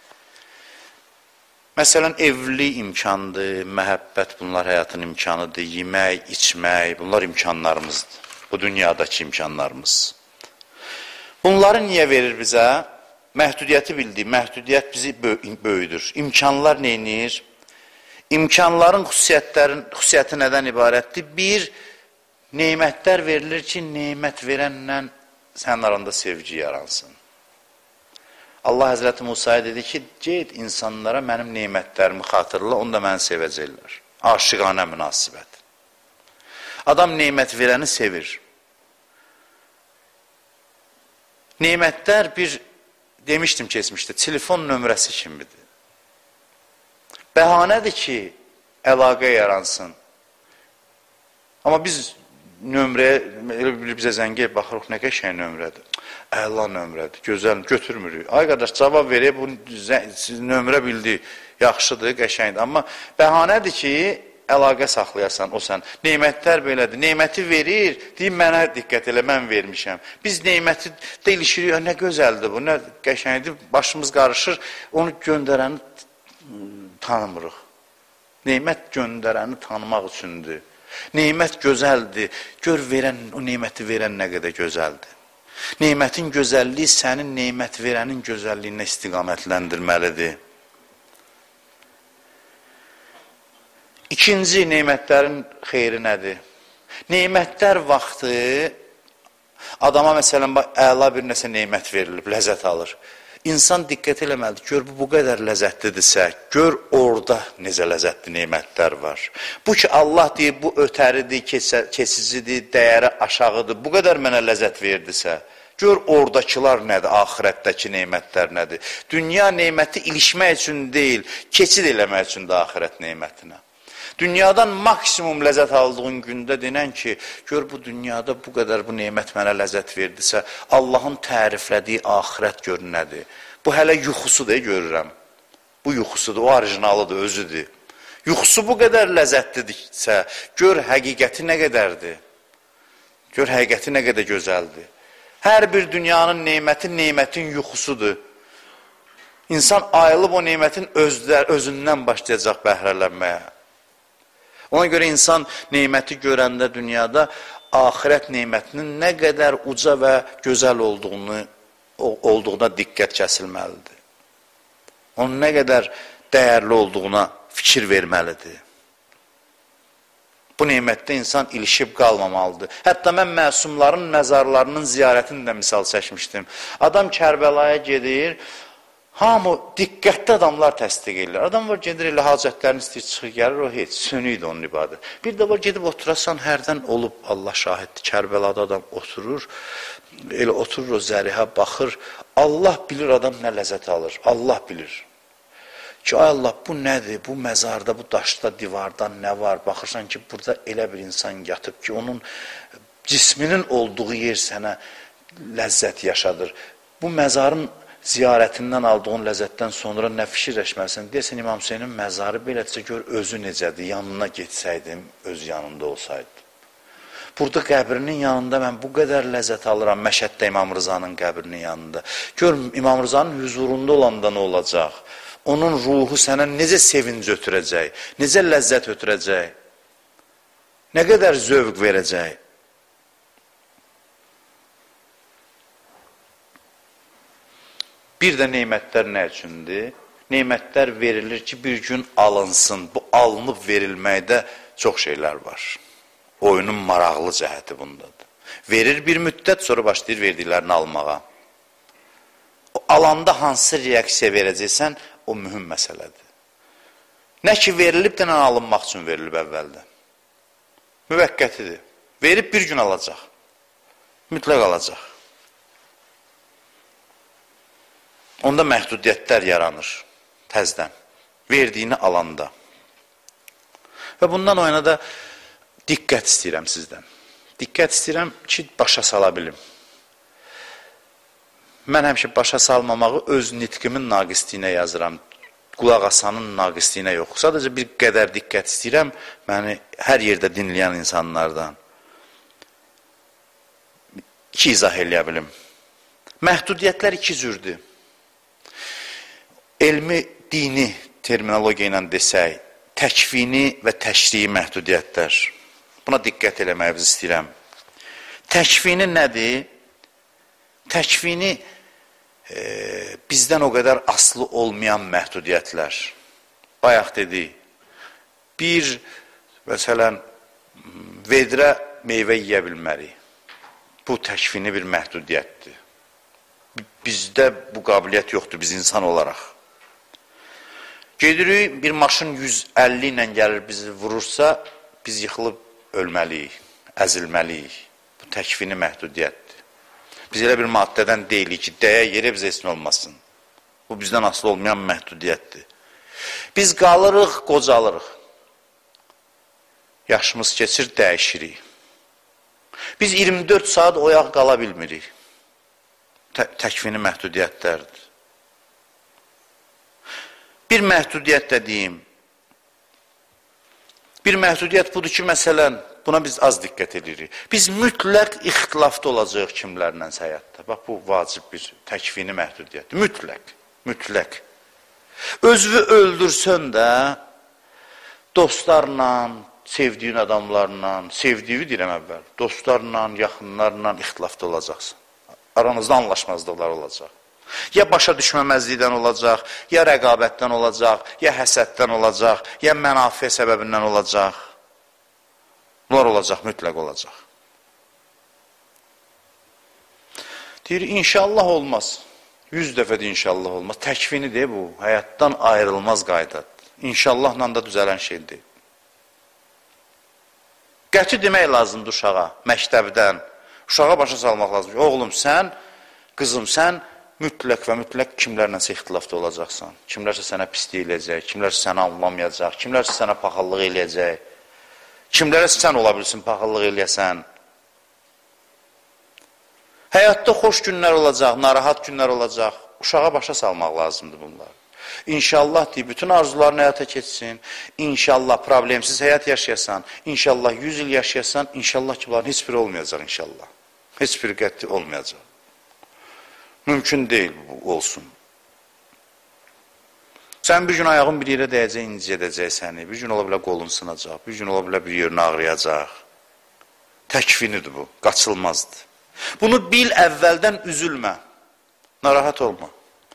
Məsələn, evlilik imkandır, məhəbbət bunlar həyatın imkanıdır, yemək, içmək, bunlar imkanlarımızdır. Bu dünyadakı imkanlarımız. Bunları niyə verir bizə? Məhdudiyyəti bildik, məhdudiyyət bizi böyüdür. İmkanlar neynir? İmkanların xüsusiyyəti nədən ibarətdir? Bir, neymətlər verilir ki, neymət verənlə sənin aranda sevgi yaransın. Allah Həzrəti Musaya dedi ki, get insanlara mənim neymətlərimi xatırla, onu da məni sevəcəklər. Aşiqanə münasibət. Adam neymət verəni sevir. Neymətlər bir, demişdim keçmişdə, telefon nömrəsi kimidir. Bəhanədir ki, əlaqə yaransın. Amma biz nömrəyə, bizə zəngiyə baxırıq, nə qəşəng nömrədir. Əla nömrədir, gözəl, götürmürük. Ay qardaş, cavab verək, bu nömrə bildi, yaxşıdır, qəşəngdir. Amma bəhanədir ki, əlaqə saxlayasan, o sən. Neymətlər belədir, neyməti verir, deyim, mənə diqqət elə, mən vermişəm. Biz neyməti delişirik, nə gözəldir bu, nə qəşəngdir, başımız qarışır, onu göndərəni tanımırıq. Neymət göndərəni tanımaq üçündür. Neymət gözəldir, gör verən, o neyməti verən nə qədər gözəldir. Neymətin gözəlliyi sənin neymət verənin gözəlliyinə istiqamətləndirməlidir. İkinci neymətlərin xeyri nədir? Neymətlər vaxtı adama məsələn əla bir nəsə neymət verilib, ləzzət alır. İnsan diqqət eləməlidir, gör bu, bu qədər ləzzətlidirsə, gör orada necə ləzzətli neymətlər var. Bu ki, Allah deyir, bu ötəridir, keçicidir, dəyəri aşağıdır, bu qədər mənə ləzzət verdisə, gör oradakılar nədir, axirətdəki neymətlər nədir. Dünya neyməti ilişmək üçün deyil, keçid eləmək üçün də axirət neymətinə. Dünyadan maksimum ləzzət aldığın gündə denən ki, gör bu dünyada bu qədər bu neymət mənə ləzzət verdisə, Allahın təriflədiyi axirət gör nədir. Bu hələ yuxusudur, görürəm. Bu yuxusudur, o orijinalıdır, özüdür. Yuxusu bu qədər ləzzətlidirsə, gör həqiqəti nə qədərdir. Gör həqiqəti nə qədər gözəldir. Hər bir dünyanın neyməti, neymətin yuxusudur. İnsan ayılıb o neymətin özlər, özündən başlayacaq bəhrələnməyə. Ona görə insan neyməti görəndə dünyada axirət neymətinin nə qədər uca və gözəl olduğunu, olduğuna diqqət kəsilməlidir. Onun nə qədər dəyərli olduğuna fikir verməlidir. Bu neymətdə insan ilişib qalmamalıdır. Hətta mən məsumların məzarlarının ziyarətini də misal çəkmişdim. Adam Kərbəlaya gedir, hamı diqqətli adamlar təsdiq edirlər. Adam var, gedir elə hacətlərini istəyir, çıxır, gəlir, o heç, sönüydü onun ibadət. Bir də var, gedib oturasan, hərdən olub, Allah şahiddir, Kərbəlada adam oturur, elə oturur o zərihə, baxır, Allah bilir adam nə ləzzət alır, Allah bilir. Ki, ay Allah, bu nədir, bu məzarda, bu daşda, divardan nə var, baxırsan ki, burada elə bir insan yatıb ki, onun cisminin olduğu yer sənə ləzzət yaşadır. Bu məzarın ziyarətindən aldığın ləzzətdən sonra nə fikirləşməlisən? Deyəsən, İmam Hüseynin məzarı belədirsə, gör özü necədir, yanına getsəydim, öz yanında olsaydı. Burada qəbrinin yanında mən bu qədər ləzzət alıram, Məşəddə İmam Rızanın qəbrinin yanında. Gör, İmam Rızanın huzurunda olanda nə olacaq? Onun ruhu sənə necə sevinc ötürəcək, necə ləzzət ötürəcək, nə qədər zövq verəcək? Bir də neymətlər nə üçündür? Neymətlər verilir ki, bir gün alınsın. Bu alınıb verilməkdə çox şeylər var. Oyunun maraqlı cəhəti bundadır. Verir bir müddət, sonra başlayır verdiklərini almağa. O alanda hansı reaksiya verəcəksən, o mühüm məsələdir. Nə ki verilib, də nə alınmaq üçün verilib əvvəldə. müvəqqətidir. Verib bir gün alacaq. Mütləq alacaq. Onda məhdudiyyətlər yaranır təzdən. Verdiyini alanda. Və bundan o yana da diqqət istəyirəm sizdən. Diqqət istəyirəm ki, başa sala bilim. Mən həmişə başa salmamağı öz nitqimin naqisliyinə yazıram. Qulaq asanın naqisliyinə yox. Sadəcə bir qədər diqqət istəyirəm, məni hər yerdə dinləyən insanlardan. İki izah eləyə bilim. Məhdudiyyətlər iki cürdür. Elmi, dini terminologiya ilə desək, təkvini və təşriyi məhdudiyyətlər. Buna diqqət eləməyimizi istəyirəm. Təkvini nədir? Təkvini e, bizdən o qədər aslı olmayan məhdudiyyətlər. Bayaq dedik, bir, məsələn, vedrə meyvə yeyə bilmərik. Bu təkvini bir məhdudiyyətdir. Bizdə bu qabiliyyət yoxdur, biz insan olaraq. Gedirik, bir maşın yüz əlli ilə gəlir bizi vurursa, biz yıxılıb ölməliyik, əzilməliyik. Bu təkvini məhdudiyyətdir. Biz elə bir maddədən deyilik ki, dəyə yerə bizə heç nə olmasın. Bu bizdən asılı olmayan məhdudiyyətdir. Biz qalırıq, qocalırıq. Yaşımız keçir, dəyişirik. Biz iyirmi dörd saat oyaq qala bilmirik. Tə təkvini məhdudiyyətlərdir. Bir məhdudiyyət də deyim. Bir məhdudiyyət budur ki, məsələn, buna biz az diqqət edirik. Biz mütləq ixtilafda olacaq kimlərlə həyatda. Bax, bu vacib bir təkvini məhdudiyyətdir. Mütləq, mütləq. Özünü öldürsən də dostlarla, sevdiyin adamlarla, sevdiyi deyirəm əvvəl, dostlarla, yaxınlarla ixtilafda olacaqsın. Aranızda anlaşmazlıqlar olacaq. Ya başa düşməməzlikdən olacaq, ya rəqabətdən olacaq, ya həsəddən olacaq, ya mənafiə səbəbindən olacaq. Bunlar olacaq, mütləq olacaq. Deyir, inşallah olmaz. Yüz dəfə də inşallah olmaz. Təkvini deyir bu, həyatdan ayrılmaz qaydadır. İnşallahla da düzələn şeydir. Qəti demək lazımdır uşağa, məktəbdən. Uşağa başa salmaq lazımdır. Oğlum, sən, qızım, sən mütləq və mütləq kimlərləsə ixtilafda olacaqsan. Kimlərsə sənə pislik eləyəcək, kimlərsə sənə anlamayacaq, kimlərsə sənə paxıllıq eləyəcək. Kimlərə sən ola bilsin, paxıllıq eləyəsən. Həyatda xoş günlər olacaq, narahat günlər olacaq. Uşağa başa salmaq lazımdır bunlar. İnşallah deyib, bütün arzularını həyata keçsin. İnşallah problemsiz həyat yaşayasan. İnşallah yüz il yaşayasan. İnşallah ki, bunların heç biri olmayacaq inşallah. Heç biri qəti olmayacaq. Mümkün deyil bu olsun. Sən bir gün ayağın bir yerə dəyəcək, incə edəcək səni. Bir gün ola bilər qolun sınacaq. Bir gün ola bilər bir yerini ağrıyacaq. Təkvinidir bu, qaçılmazdır. Bunu bil, əvvəldən üzülmə. Narahat olma.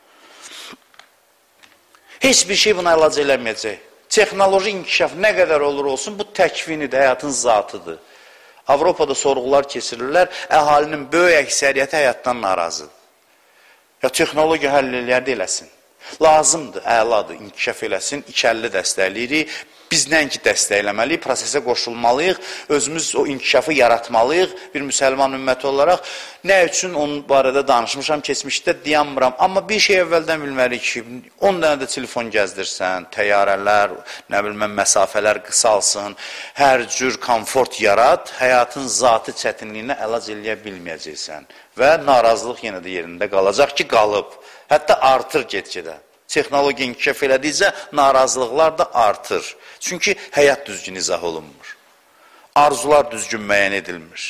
Heç bir şey buna əlac eləməyəcək. Texnoloji inkişaf nə qədər olur olsun, bu təkvinidir, həyatın zatıdır. Avropada sorğular keçirirlər, əhalinin böyük əksəriyyəti həyatdan narazıdır. Ya texnologiya həll eləyər də eləsin. Lazımdır, əladır, inkişaf eləsin, ikəlli dəstəkləyirik. Biz nəinki dəstəkləməliyik, prosesə qoşulmalıyıq, özümüz o inkişafı yaratmalıyıq bir müsəlman ümməti olaraq. Nə üçün onun barədə danışmışam, keçmişdə dayanmıram. Amma bir şey əvvəldən bilməliyik ki, on dənə də telefon gəzdirsən, təyyarələr, nə bilməm, məsafələr qısalsın, hər cür komfort yarat, həyatın zatı çətinliyinə əlac eləyə bilməyəcəksən. Və narazılıq yenə də yerində qalacaq ki, qalıb. Hətta artır get-gedə. Texnologiya inkişaf elədikcə narazılıqlar da artır. Çünki həyat düzgün izah olunmur. Arzular düzgün müəyyən edilmir.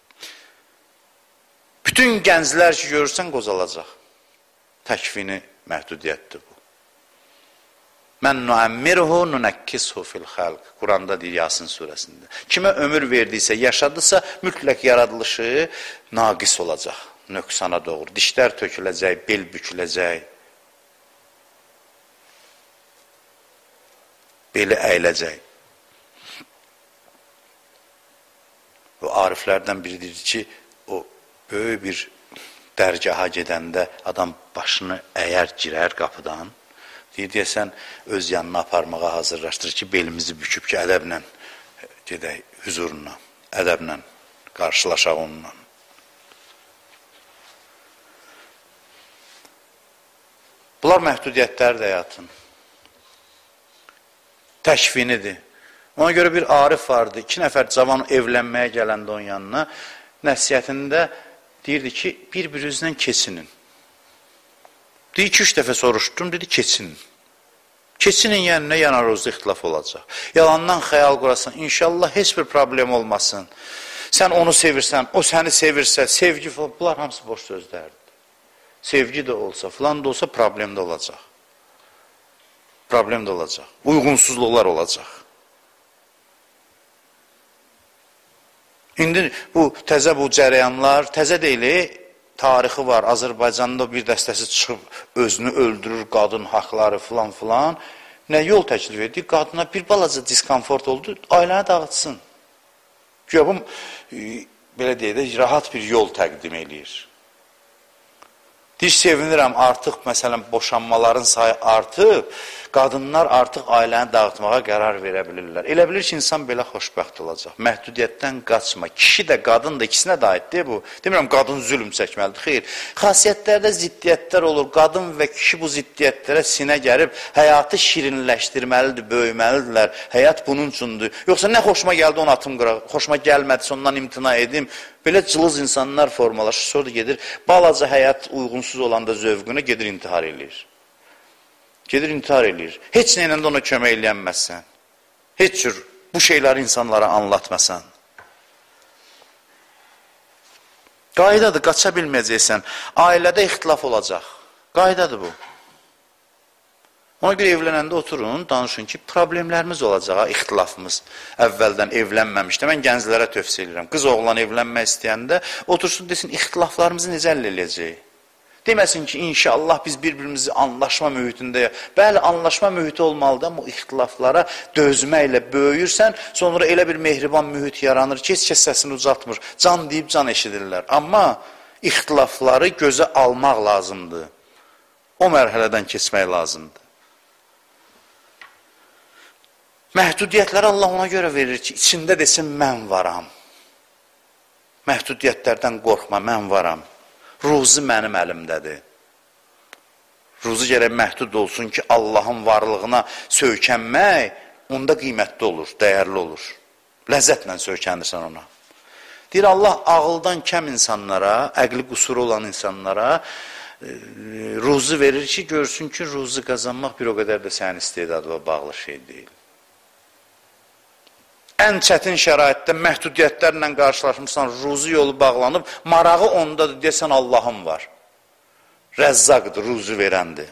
Bütün gənclər ki, görürsən, qozalacaq. Təkvini məhdudiyyətdir bu. Mən nuəmmirhu nunəkkishu fil xalq. Quranda deyir Yasin surəsində. Kimə ömür verdiysə, yaşadısa, mütləq yaradılışı naqis olacaq. Nöqsana doğru. Dişlər töküləcək, bel büküləcək. Beli əyiləcək. O ariflərdən biri deyir ki, o böyük bir dərgaha gedəndə adam başını əyər, girər qapıdan, deyir, deyəsən, öz yanına aparmağa hazırlaşdırır ki, belimizi büküb ki, ədəblə gedək hüzuruna, ədəblə qarşılaşaq onunla. Bunlar məhdudiyyətlərdir həyatın. Təşvinidir. Ona görə bir arif vardı, iki nəfər cavan evlənməyə gələndə onun yanına, nəsiyyətində deyirdi ki, bir-birinizlə keçinin. Deyir, iki-üç dəfə soruşdum, dedi, keçinin. Keçinin yəni nə yanarozda ixtilaf olacaq. Yalandan xəyal qurasan, inşallah heç bir problem olmasın. Sən onu sevirsən, o səni sevirsə, sevgi falan, bunlar hamısı boş sözlərdir. Sevgi də olsa, filan da olsa problem də olacaq. Problem də olacaq. Uyğunsuzluqlar olacaq. İndi bu təzə bu cərəyanlar, təzə deyili, tarixi var. Azərbaycanda bir dəstəsi çıxıb, özünü öldürür, qadın haqları filan filan. Nə yol təklif edir? Qadına bir balaca diskomfort oldu, ailəni dağıtsın. Güya bu, e, belə deyək də, rahat bir yol təqdim eləyir. Deyir, sevinirəm, artıq, məsələn, boşanmaların sayı artıb, qadınlar artıq ailəni dağıtmağa qərar verə bilirlər. Elə bilir ki, insan belə xoşbəxt olacaq. Məhdudiyyətdən qaçma. Kişi də, qadın da, ikisinə də aiddir bu. Demirəm, qadın zülm çəkməlidir. Xeyr, xasiyyətlərdə ziddiyyətlər olur. Qadın və kişi bu ziddiyyətlərə sinə gəlib, həyatı şirinləşdirməlidir, böyüməlidirlər. Həyat bunun üçündür. Yoxsa nə xoşuma gəldi, onu atım qıraq. Xoşuma gəlmədisə, ondan imtina edim. Belə cılız insanlar formalaşır, sonra gedir, balaca həyat uyğunsuz olanda zövqünə gedir, intihar edir. Gedir, intihar edir. Heç neylə də ona kömək eləyənməzsən. Heç cür bu şeyləri insanlara anlatmasan. Qaydadır, qaça bilməyəcəksən. Ailədə ixtilaf olacaq. Qaydadır bu. Ona görə evlənəndə oturun, danışın ki, problemlərimiz olacaq, ixtilafımız. Əvvəldən evlənməmişdə, mən gənclərə tövsiyə edirəm. Qız oğlan evlənmək istəyəndə otursun, desin, ixtilaflarımızı necə həll eləyəcək? Deməsin ki, inşallah biz bir-birimizi anlaşma mühitində, bəli, anlaşma mühiti olmalıdır, amma ixtilaflara dözməklə böyüyürsən, sonra elə bir mehriban mühit yaranır ki, heç kəs səsini ucaltmır, can deyib can eşidirlər. Amma ixtilafları gözə almaq lazımdır. O mərhələdən keçmək lazımdır. Məhdudiyyətləri Allah ona görə verir ki, içində desin, mən varam. Məhdudiyyətlərdən qorxma, mən varam. Ruzi mənim əlimdədir. Ruzi gərək məhdud olsun ki, Allahın varlığına söykənmək onda qiymətli olur, dəyərli olur. Ləzzətlə söykənirsən ona. Deyir, Allah ağıldan kəm insanlara, əqli qüsuru olan insanlara e, ruzi verir ki, görsün ki, ruzi qazanmaq bir o qədər də sənin istedadına bağlı şey deyil. Ən çətin şəraitdə məhdudiyyətlərlə qarşılaşmışsan, ruzi yolu bağlanıb, marağı ondadır, desən Allahım var. Rəzzaqdır, ruzi verəndir.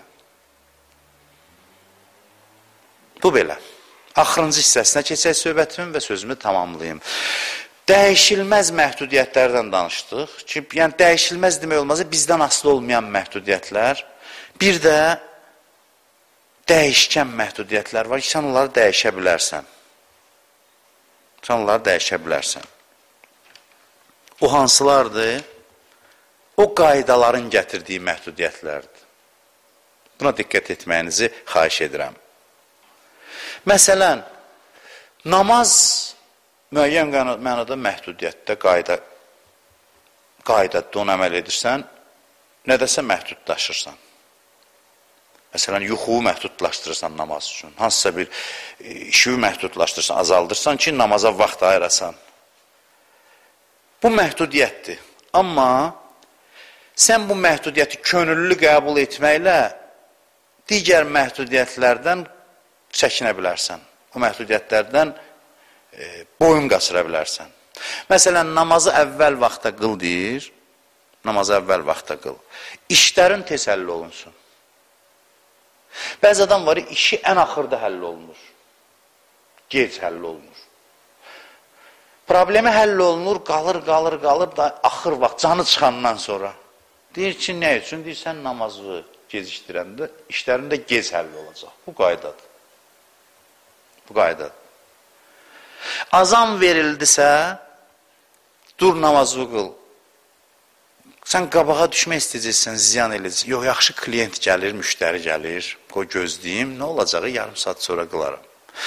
Bu belə. Axırıncı hissəsinə keçək söhbətimin və sözümü tamamlayayım. Dəyişilməz məhdudiyyətlərdən danışdıq ki, yəni dəyişilməz demək olmazsa bizdən asılı olmayan məhdudiyyətlər, bir də dəyişkən məhdudiyyətlər var ki, sən onları dəyişə bilərsən. Sən onları dəyişə bilərsən. O hansılardır? O qaydaların gətirdiyi məhdudiyyətlərdir. Buna diqqət etməyinizi xahiş edirəm. Məsələn, namaz müəyyən mənada məhdudiyyətdə qayda, qaydada onu əməl edirsən, nədəsə məhdudlaşırsan. Məsələn, yuxuyu məhdudlaşdırırsan namaz üçün. Hansısa bir işi məhdudlaşdırırsan, azaldırsan ki, namaza vaxt ayırasan. Bu məhdudiyyətdir. Amma sən bu məhdudiyyəti könüllü qəbul etməklə digər məhdudiyyətlərdən çəkinə bilərsən. O məhdudiyyətlərdən e, boyun qaçıra bilərsən. Məsələn, namazı əvvəl vaxta qıl deyir. Namazı əvvəl vaxta qıl. İşlərin tez həll olunsun. Bəzi adam var, işi ən axırda həll olunur. Gec həll olunur. Problemi həll olunur, qalır, qalır, qalır da axır vaxt, canı çıxandan sonra. Deyir ki, nə üçün? Deyir, sən namazı gecikdirəndə işlərində gec həll olacaq. Bu qaydadır. Bu qaydadır. Azam verildisə, dur namazı qıl. Sən qabağa düşmək istəyəcəksən, ziyan eləyəcəksən. Yox, yaxşı klient gəlir, müştəri gəlir, qoy gözləyim, nə olacağı yarım saat sonra qılaram.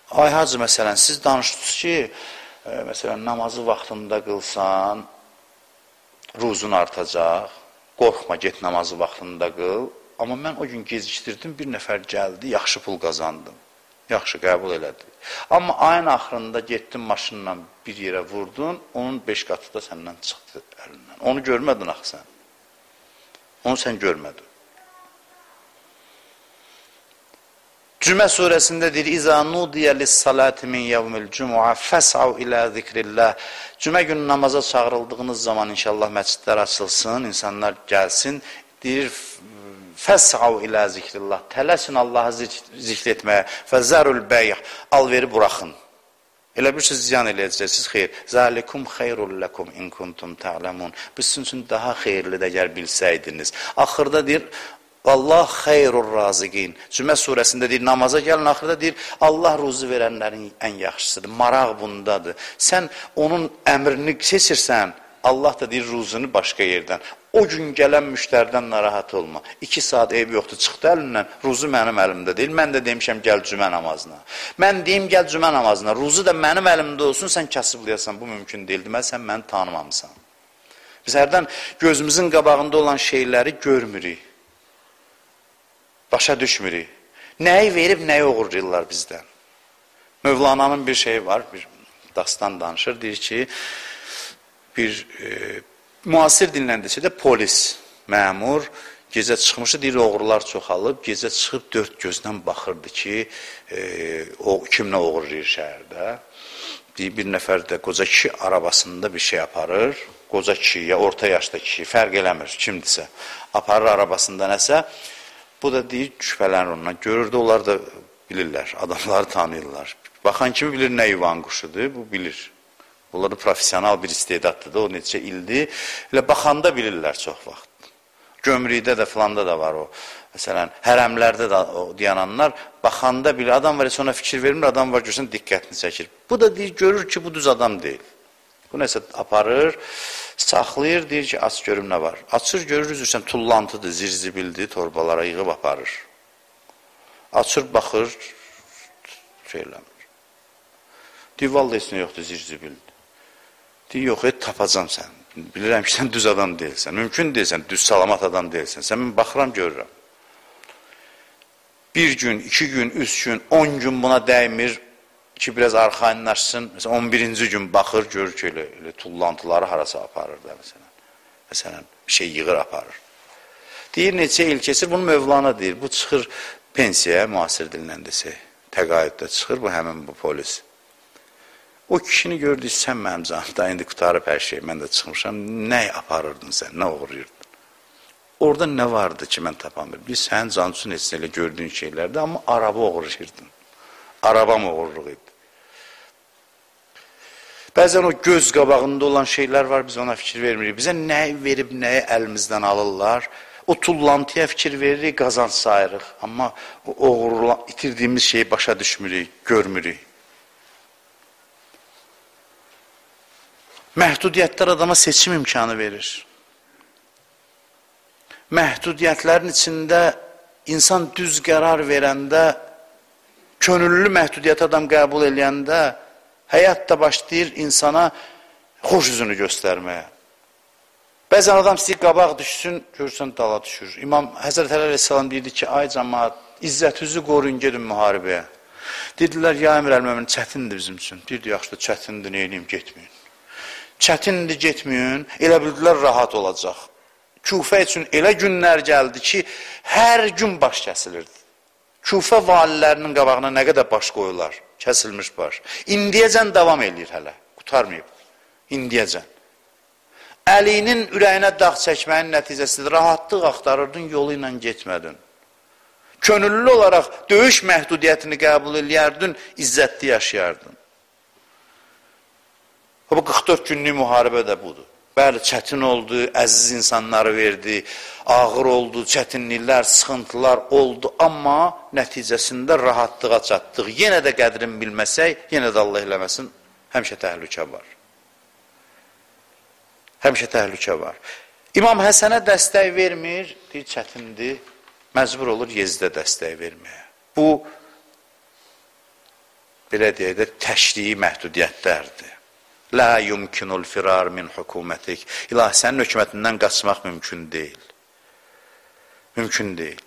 Ay hacı, məsələn, siz danışdınız ki, e, məsələn, namazı vaxtında qılsan, ruzun artacaq, qorxma, get namazı vaxtında qıl. Amma mən o gün gecikdirdim, bir nəfər gəldi, yaxşı pul qazandım. Yaxşı, qəbul elədi. Amma ayın axırında getdin maşınla bir yerə vurdun, onun beş qatı da səndən çıxdı əlindən. Onu görmədin axı sən. Onu sən görmədin. Cümə surəsində deyir, İzə nudiyə lissalati min yevmil cümua fəs'av ilə zikrillah. Cümə günü namaza çağırıldığınız zaman inşallah məscidlər açılsın, insanlar gəlsin. Deyir, fəs'av ilə zikrillah. Tələsin Allahı zikr etməyə. Fəzərul bəy, alveri buraxın. Elə bir siz ziyan eləyəcəksiniz, xeyr. Zəlikum xeyrul ləkum in kuntum ta'lamun. Bu sizin üçün daha xeyirlidir əgər bilsəydiniz. Axırda deyir, Allah xeyrur raziqin. Cümə surəsində deyir, namaza gəlin, axırda deyir, Allah ruzu verənlərin ən yaxşısıdır. Maraq bundadır. Sən onun əmrini seçirsən, Allah da deyir, ruzunu başqa yerdən. O gün gələn müştərdən narahat olma. İki saat ev yoxdur, çıxdı əlindən, ruzu mənim əlimdə deyil. Mən də demişəm, gəl cümə namazına. Mən deyim, gəl cümə namazına. Ruzu da mənim əlimdə olsun, sən kasıblayasan. Bu mümkün deyil. Deməli, sən məni tanımamısan. Biz hərdən gözümüzün qabağında olan şeyləri görmürük. Başa düşmürük. Nəyi verib, nəyi uğurlayırlar bizdən. Mövlananın bir şeyi var, bir dastan danışır. Deyir ki, bir e, müasir dinləndisi də polis, məmur, gecə çıxmışı, deyir, oğurlar çoxalıb, gecə çıxıb dörd gözdən baxırdı ki, e, o kimlə uğurlayır şəhərdə. Deyir, bir nəfər də qoca kişi arabasında bir şey aparır. Qoca kişi, ya orta yaşda kişi, fərq eləmir, kimdirsə. Aparır arabasında nəsə. Bu da deyir, şübhələnir ondan. Görürdü, onlar da bilirlər, adamları tanıyırlar. Baxan kimi bilir nə yuvan quşudur, bu bilir. Bunlar da profesional bir istedaddır da, o neçə ildir. Elə baxanda bilirlər çox vaxt. Gömrükdə də, filanda da var o. Məsələn, hərəmlərdə də o dayananlar baxanda bilir. Adam var, heç ona fikir vermir, adam var, görsən, diqqətini çəkir. Bu da deyir, görür ki, bu düz adam deyil. Bu nəsə aparır, saxlayır, deyir ki, aç görüm nə var. Açır, görür, üzürsən, tullantıdır, zirzibildir, torbalara yığıb aparır. Açır, baxır, şey eləmir. Deyir, vallahi heç nə yoxdur, zirzibildir. Deyir, yox, et, tapacam sən. Bilirəm ki, sən düz adam deyilsən, mümkün deyilsən, düz salamat adam deyilsən. Sən mən baxıram, görürəm. Bir gün, iki gün, üç gün, on gün buna dəymir ki, biraz arxayınlaşsın. Məsələn, on birinci gün baxır, görür ki, elə, elə tullantıları harasa aparır da, məsələn. Məsələn, bir şey yığır, aparır. Deyir, neçə il keçir, bunu Mövlana deyir. Bu çıxır pensiyaya, müasir dillə desək. Təqaüddə çıxır, bu həmin bu polis. O kişini gördük, sən mənim canımda, indi qutarıb hər şey, mən də çıxmışam, nə aparırdın sən, nə uğuruyordun? Orada nə vardı ki, mən tapamıyorum? Biz sənin cançun etsin elə gördüyün şeylərdi, amma araba uğuruyordun. Araba mı uğurluq idi? Bəzən o göz qabağında olan şeylər var, biz ona fikir vermirik. Bizə nəyi verib, nəyi əlimizdən alırlar? O tullantıya fikir veririk, qazanc sayırıq. Amma o uğurla, itirdiyimiz şeyi başa düşmürük, görmürük. Məhdudiyyətlər adama seçim imkanı verir. Məhdudiyyətlərin içində insan düz qərar verəndə, könüllü məhdudiyyət adam qəbul eləyəndə, həyat da başlayır insana xoş üzünü göstərməyə. Bəzən adam istəyir, qabaq düşsün, görsən dala düşür. İmam Həzrət Əli Əleyhisselam deyirdi ki, ay cəmaat, izzətinizi qoruyun, gedin müharibəyə. Dedilər, ya əmir əl-məmin, çətindir bizim üçün. Deyirdi, yaxşı, çətindir, neyliyim, getməyin. Çətindir, getməyin, elə bildilər, rahat olacaq. Küfə üçün elə günlər gəldi ki, hər gün baş kəsilirdi. Küfə valilərinin qabağına nə qədər baş qoyular, kəsilmiş baş. İndiyəcən davam eləyir hələ, qutarmayıb, indiyəcən. Əlinin ürəyinə dağ çəkməyin nəticəsidir, rahatlıq axtarırdın, yolu ilə getmədin. Könüllü olaraq döyüş məhdudiyyətini qəbul eləyərdin, izzətli yaşayardın. Bu qırx dörd günlük müharibə də budur. Bəli, çətin oldu, əziz insanları verdi, ağır oldu, çətinliklər, sıxıntılar oldu, amma nəticəsində rahatlığa çatdıq. Yenə də qədrini bilməsək, yenə də Allah eləməsin, həmişə təhlükə var. Həmişə təhlükə var. İmam Həsənə dəstək vermir, deyir, çətindir, məcbur olur Yezidə dəstək verməyə. Bu, belə deyək də, təşriği məhdudiyyətlərdir. La yumkinul firar min hukumətik. İlahi, sənin hökumətindən qaçmaq mümkün deyil. Mümkün deyil.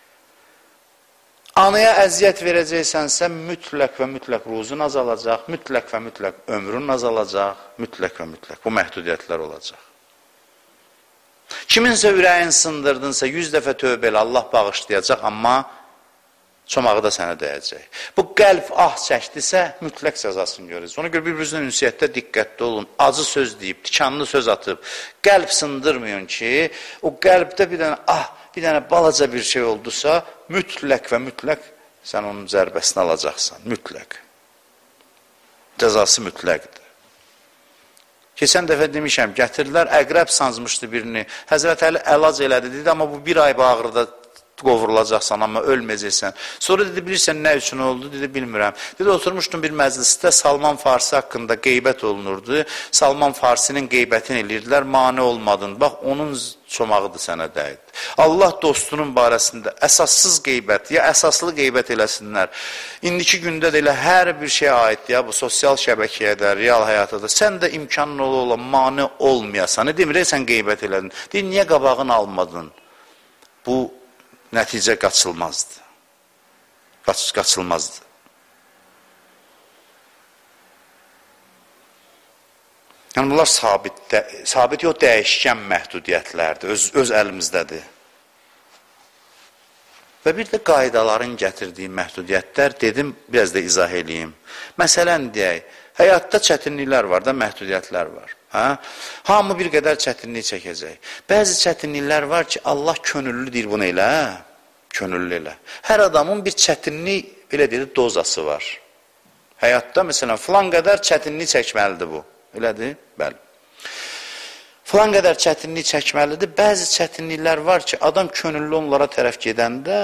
Anaya əziyyət verəcəksənsə, mütləq və mütləq ruzun azalacaq, mütləq və mütləq ömrün azalacaq, mütləq və mütləq. Bu məhdudiyyətlər olacaq. Kiminsə ürəyin sındırdınsa, yüz dəfə tövbə elə, Allah bağışlayacaq, amma çomağı da sənə dəyəcək. Bu qəlb ah çəkdisə, mütləq cəzasını görəcək. Ona görə bir-birinizin ünsiyyətdə diqqətli olun. Acı söz deyib, tikanlı söz atıb, qəlb sındırmayın ki, o qəlbdə bir dənə ah, bir dənə balaca bir şey oldusa, mütləq və mütləq sən onun zərbəsini alacaqsan. Mütləq. Cəzası mütləqdir. Keçən dəfə demişəm, gətirdilər, əqrəb sancmışdı birini. Həzrət Əli əlac elədi, dedi, amma bu bir ay bağırda qovurulacaqsan, amma ölməyəcəksən. Sonra dedi, bilirsən nə üçün oldu? Dedi, bilmirəm. Dedi, oturmuşdum bir məclisdə, Salman Farsi haqqında qeybət olunurdu. Salman Farsinin qeybətini eləyirdilər, mane olmadın. Bax, onun çomağıdır sənə dəydi. Allah dostunun barəsində əsassız qeybət, ya əsaslı qeybət eləsinlər. İndiki gündə də elə hər bir şeyə aiddir, ya bu sosial şəbəkəyə də, real həyata da. Sən də imkanın ola ola mane olmayasan. Ne demirək, sən qeybət elədin. Deyir, niyə qabağını almadın? Bu nəticə qaçılmazdı. Qaç, qaçılmazdı. Yəni, bunlar sabit, də, sabit yox, dəyişkən məhdudiyyətlərdir, öz, öz əlimizdədir. Və bir də qaydaların gətirdiyi məhdudiyyətlər, dedim, biraz da izah edeyim. Məsələn, deyək, həyatda çətinliklər var da, məhdudiyyətlər var. Hə? Hamı bir qədər çətinlik çəkəcək. Bəzi çətinliklər var ki, Allah könüllü deyir bunu elə, könüllü elə. Hər adamın bir çətinlik, belə deyir, dozası var. Həyatda, məsələn, filan qədər çətinlik çəkməlidir bu. Elədir? Bəli. Filan qədər çətinlik çəkməlidir. Bəzi çətinliklər var ki, adam könüllü onlara tərəf gedəndə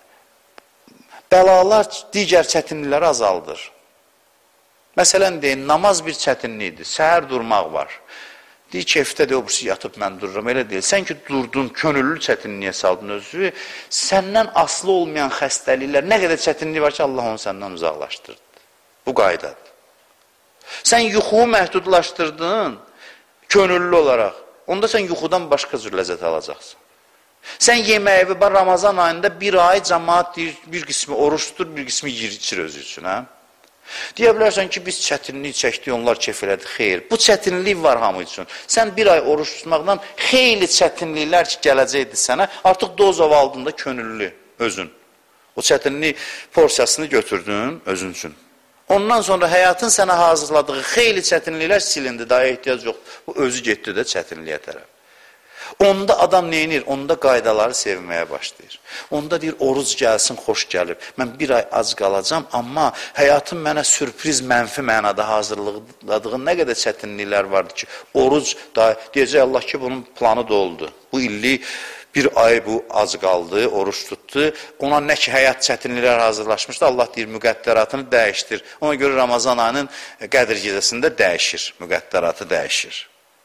bəlalar digər çətinlikləri azaldır. Məsələn, deyin, namaz bir çətinlikdir. Səhər durmaq var. Deyir ki, eftədə o birisi yatıb mən dururum. Elə deyil. Sən ki, durdun, könüllü çətinliyə saldın özü, səndən asılı olmayan xəstəliklər, nə qədər çətinlik var ki, Allah onu səndən uzaqlaşdırdı. Bu qaydadır. Sən yuxuyu məhdudlaşdırdın, könüllü olaraq. Onda sən yuxudan başqa cür ləzzət alacaqsın. Sən yeməyi var, Ramazan ayında bir ay cəmaat deyir, bir qismi oruç tutur, bir qismi yiyir, içir özü üçün. Hə? Deyə bilərsən ki, biz çətinlik çəkdik, onlar kef elədi. Xeyr, bu çətinlik var hamı üçün. Sən bir ay oruç tutmaqdan xeyli çətinliklər ki, gələcəkdir sənə, artıq dozov aldığında könüllü özün. O çətinlik porsiyasını götürdün özün üçün. Ondan sonra həyatın sənə hazırladığı xeyli çətinliklər silindi, daha ehtiyac yoxdur. Bu özü getdi də çətinliyə tərəf. Onda adam neyinir? Onda qaydaları sevməyə başlayır. Onda deyir, oruc gəlsin, xoş gəlib. Mən bir ay ac qalacam, amma həyatın mənə sürpriz, mənfi mənada hazırladığı nə qədər çətinliklər vardır ki, oruc, deyəcək Allah ki, bunun planı da oldu. Bu illik bir ay bu ac qaldı, oruç tutdu. Ona nə ki, həyat çətinliklər hazırlaşmışdı, Allah deyir, müqəddəratını dəyişdir. Ona görə Ramazan ayının Qədir gecəsində dəyişir, müqəddəratı dəyişir.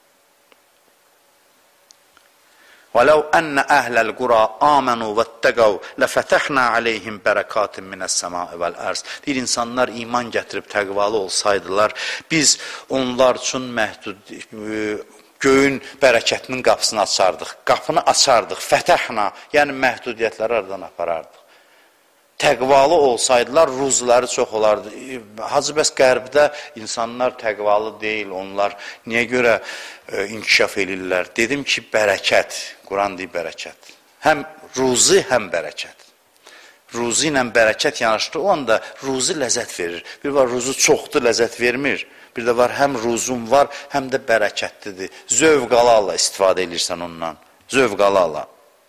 وَلَوْ أَنَّ أَهْلَ الْقُرَى آمَنُوا وَاتَّقَوْا لَفَتَحْنَا عَلَيْهِمْ بَرَكَاتٍ مِنَ السَّمَاءِ وَالْأَرْضِ Deyir, insanlar iman gətirib təqvalı olsaydılar, biz onlar üçün məhdud, göyün bərəkətinin qapısını açardıq, qapını açardıq, fətəhna, yəni məhdudiyyətləri aradan aparardıq. Təqvalı olsaydılar, ruzuları çox olardı. Hacı bəs qərbdə insanlar təqvalı deyil, onlar niyə görə e, inkişaf edirlər? Dedim ki, bərəkət, Quran deyir bərəkət. Həm ruzi, həm bərəkət. Ruzi ilə bərəkət yanaşdı, o anda ruzi ləzzət verir. Bir var, ruzu çoxdur, ləzzət vermir. Bir də var, həm ruzun var, həm də bərəkətlidir. Zövq ala-ala istifadə edirsən ondan. Zövq ala-ala.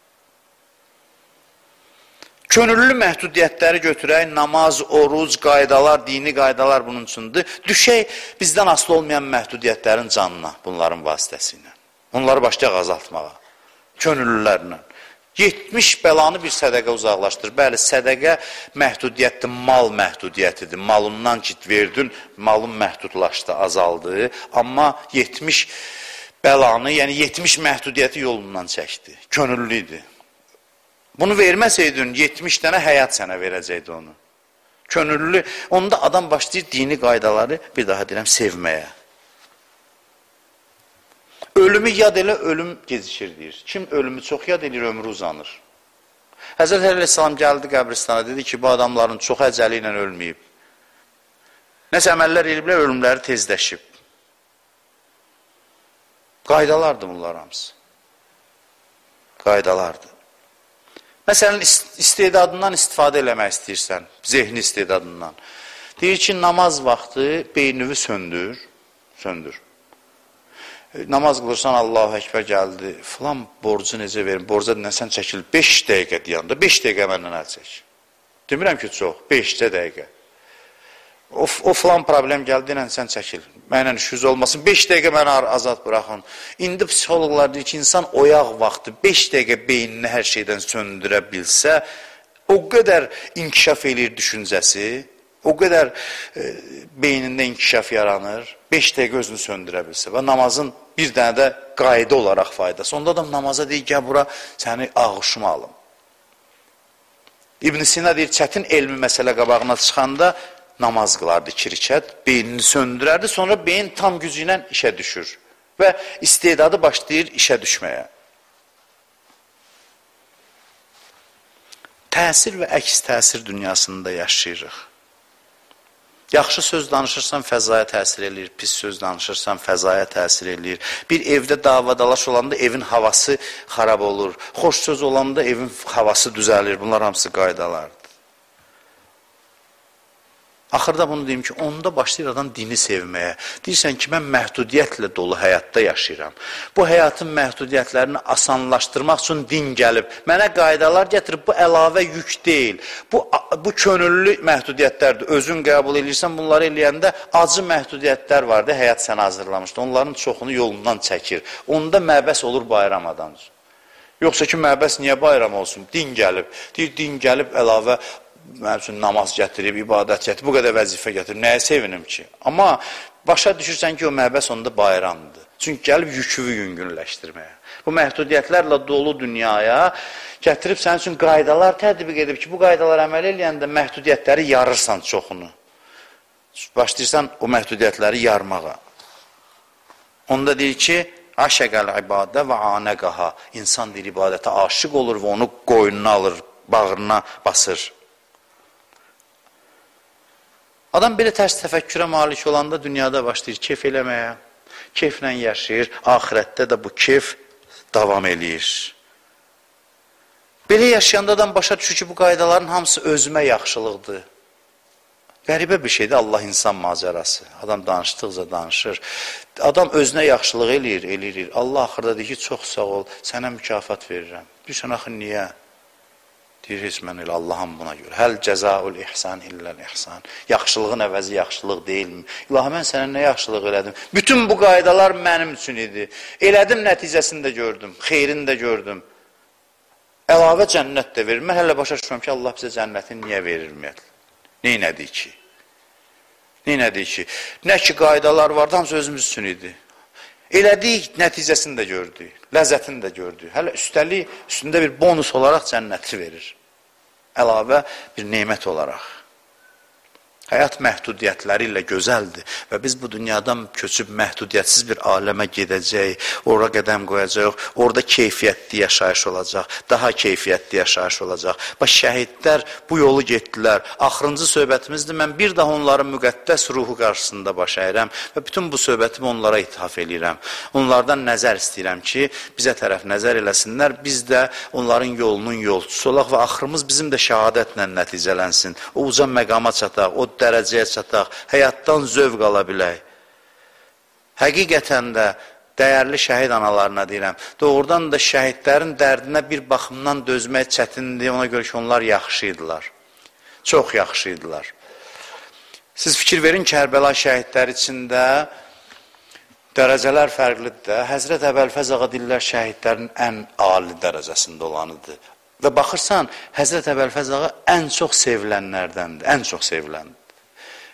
Könüllü məhdudiyyətləri götürək, namaz, oruc, qaydalar, dini qaydalar bunun üçündür. Düşək bizdən asılı olmayan məhdudiyyətlərin canına, bunların vasitəsilə. Onları başlayaq azaltmağa, könüllülərlə. yetmiş bəlanı bir sədəqə uzaqlaşdır. Bəli, sədəqə məhdudiyyətdir, mal məhdudiyyətidir. Malından ki, verdin, malın məhdudlaşdı, azaldı. Amma yetmiş bəlanı, yəni yetmiş məhdudiyyəti yolundan çəkdi. Könüllü idi. Bunu verməsəydin, yetmiş dənə həyat sənə verəcəkdi onu. Könüllü, onda adam başlayır dini qaydaları, bir daha deyirəm, sevməyə. Ölümü yad elə, ölüm gecişir deyir. Kim ölümü çox yad edir, ömrü uzanır. Həzrət Əleyhisselam gəldi qəbristana, dedi ki, bu adamların çox əcəli ilə ölməyib. Nəsə əməllər eliblər, ölümləri tezləşib. Qaydalardır bunlar hamısı. Qaydalardır. Məsələn, istedadından istifadə eləmək istəyirsən, zehni istedadından. Deyir ki, namaz vaxtı beynini söndür, söndür. Namaz qılırsan, Allahu Ekber gəldi, filan borcu necə verin, borca dinləsən çəkil, beş dəqiqə deyəndə, beş dəqiqə məndən əl çək. Demirəm ki, çox, beşcə dəqiqə. O, o filan problem gəldi, ilə sən çəkil, mənlə işiniz olmasın, beş dəqiqə mənə azad buraxın. İndi psixologlar deyir ki, insan oyaq vaxtı beş dəqiqə beynini hər şeydən söndürə bilsə, o qədər inkişaf edir düşüncəsi, o qədər e, beynində inkişaf yaranır, beş dəqiqə özünü söndürə bilsə və namazın bir dənə də qayda olaraq faydası. Onda adam namaza deyir, gəl bura səni ağışıma alım. İbn Sina deyir, çətin elmi məsələ qabağına çıxanda namaz qılardı iki rükət, beynini söndürərdi, sonra beyin tam gücü ilə işə düşür və istedadı başlayır işə düşməyə. Təsir və əks təsir dünyasında yaşayırıq. Yaxşı söz danışırsan fəzaya təsir edir, pis söz danışırsan fəzaya təsir edir. Bir evdə davadalaş olanda evin havası xarab olur, xoş söz olanda evin havası düzəlir, bunlar hamısı qaydalardır. Axırda bunu deyim ki, onda başlayır adam dini sevməyə. Deyirsən ki, mən məhdudiyyətlə dolu həyatda yaşayıram. Bu həyatın məhdudiyyətlərini asanlaşdırmaq üçün din gəlib. Mənə qaydalar gətirib, bu əlavə yük deyil. Bu, bu könüllü məhdudiyyətlərdir. Özün qəbul edirsən, bunları eləyəndə acı məhdudiyyətlər vardı, həyat sənə hazırlamışdı. Onların çoxunu yolundan çəkir. Onda məbəs olur bayram adamcı. Yoxsa ki, məbəs niyə bayram olsun? Din gəlib. Deyir, din gəlib əlavə mənim üçün namaz gətirib, ibadət gətirib, bu qədər vəzifə gətirib, nəyə sevinim ki? Amma başa düşürsən ki, o məbəs onda bayramdır. Çünki gəlib yüküvü yüngünləşdirməyə. Bu məhdudiyyətlərlə dolu dünyaya gətirib sənin üçün qaydalar tədbiq edib ki, bu qaydalar əməl eləyəndə məhdudiyyətləri yarırsan çoxunu. Başlayırsan o məhdudiyyətləri yarmağa. Onda deyir ki, aşəqəl ibadə və anəqaha. İnsan deyir, ibadətə aşıq olur və onu qoynuna alır, bağrına basır. Adam belə tərs təfəkkürə malik olanda dünyada başlayır keyf eləməyə, keyflə yaşayır, ahirətdə də bu keyf davam eləyir. Belə yaşayanda adam başa düşür ki, bu qaydaların hamısı özümə yaxşılıqdır. Qəribə bir şeydir Allah insan macərası. Adam danışdıqca danışır. Adam özünə yaxşılıq eləyir, eləyir. Allah axırda deyir ki, çox sağ ol, sənə mükafat verirəm. Düşün, axı niyə? Deyir, heç mən elə Allahım buna görə. Həl cəzaul ihsan illəl ihsan. Yaxşılığın əvəzi yaxşılıq deyilmi? İlahi, mən sənə nə yaxşılıq elədim? Bütün bu qaydalar mənim üçün idi. Elədim, nəticəsini də gördüm, xeyrini də gördüm. Əlavə cənnət də verir. Mən hələ başa düşməm ki, Allah bizə cənnətini niyə verir ümumiyyətlə? Neynədik ki? Neynədik ki? Nə ki qaydalar vardı, hamısı özümüz üçün idi. Elədik, nəticəsini də gördük, ləzzətini də gördük. Hələ üstəlik, üstündə bir bonus olaraq cənnəti verir. Əlavə bir neymət olaraq. Həyat məhdudiyyətləri ilə gözəldir və biz bu dünyadan köçüb məhdudiyyətsiz bir aləmə gedəcəyik, orada qədəm qoyacaq, orada keyfiyyətli yaşayış olacaq, daha keyfiyyətli yaşayış olacaq. Bax, şəhidlər bu yolu getdilər. Axırıncı söhbətimizdir, mən bir daha onların müqəddəs ruhu qarşısında baş əyirəm və bütün bu söhbətimi onlara ithaf eləyirəm. Onlardan nəzər istəyirəm ki, bizə tərəf nəzər eləsinlər, biz də onların yolunun yolçusu olaq və axırımız bizim də şəhadətlə nəticələnsin. O uca məqama çataq, o dərəcəyə çataq, həyatdan zövq ala bilək. Həqiqətən də dəyərli şəhid analarına deyirəm, doğrudan da şəhidlərin dərdinə bir baxımdan dözmək çətindir, ona görə ki, onlar yaxşıydılar. Çox yaxşıydılar. Siz fikir verin, Kərbəla şəhidlər içində dərəcələr fərqlidir də. Həzrət Əbəlfəz ağa deyirlər, şəhidlərin ən ali dərəcəsində olanıdır. Və baxırsan, Həzrət Əbəlfəz ağa ən çox sevilənlərdəndir, ən çox seviləndir.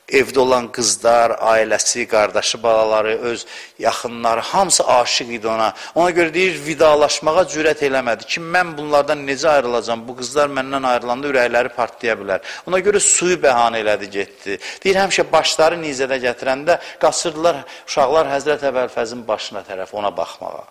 evdə olan qızlar, ailəsi, qardaşı, balaları, öz yaxınları, hamısı aşiq idi ona. Ona görə deyir, vidalaşmağa cürət eləmədi ki, mən bunlardan necə ayrılacam, bu qızlar məndən ayrılanda ürəkləri partlaya bilər. Ona görə suyu bəhanə elədi, getdi. Deyir, həmişə başları nizədə gətirəndə qaçırdılar uşaqlar Həzrət Əbəlfəzin başına tərəf ona baxmağa.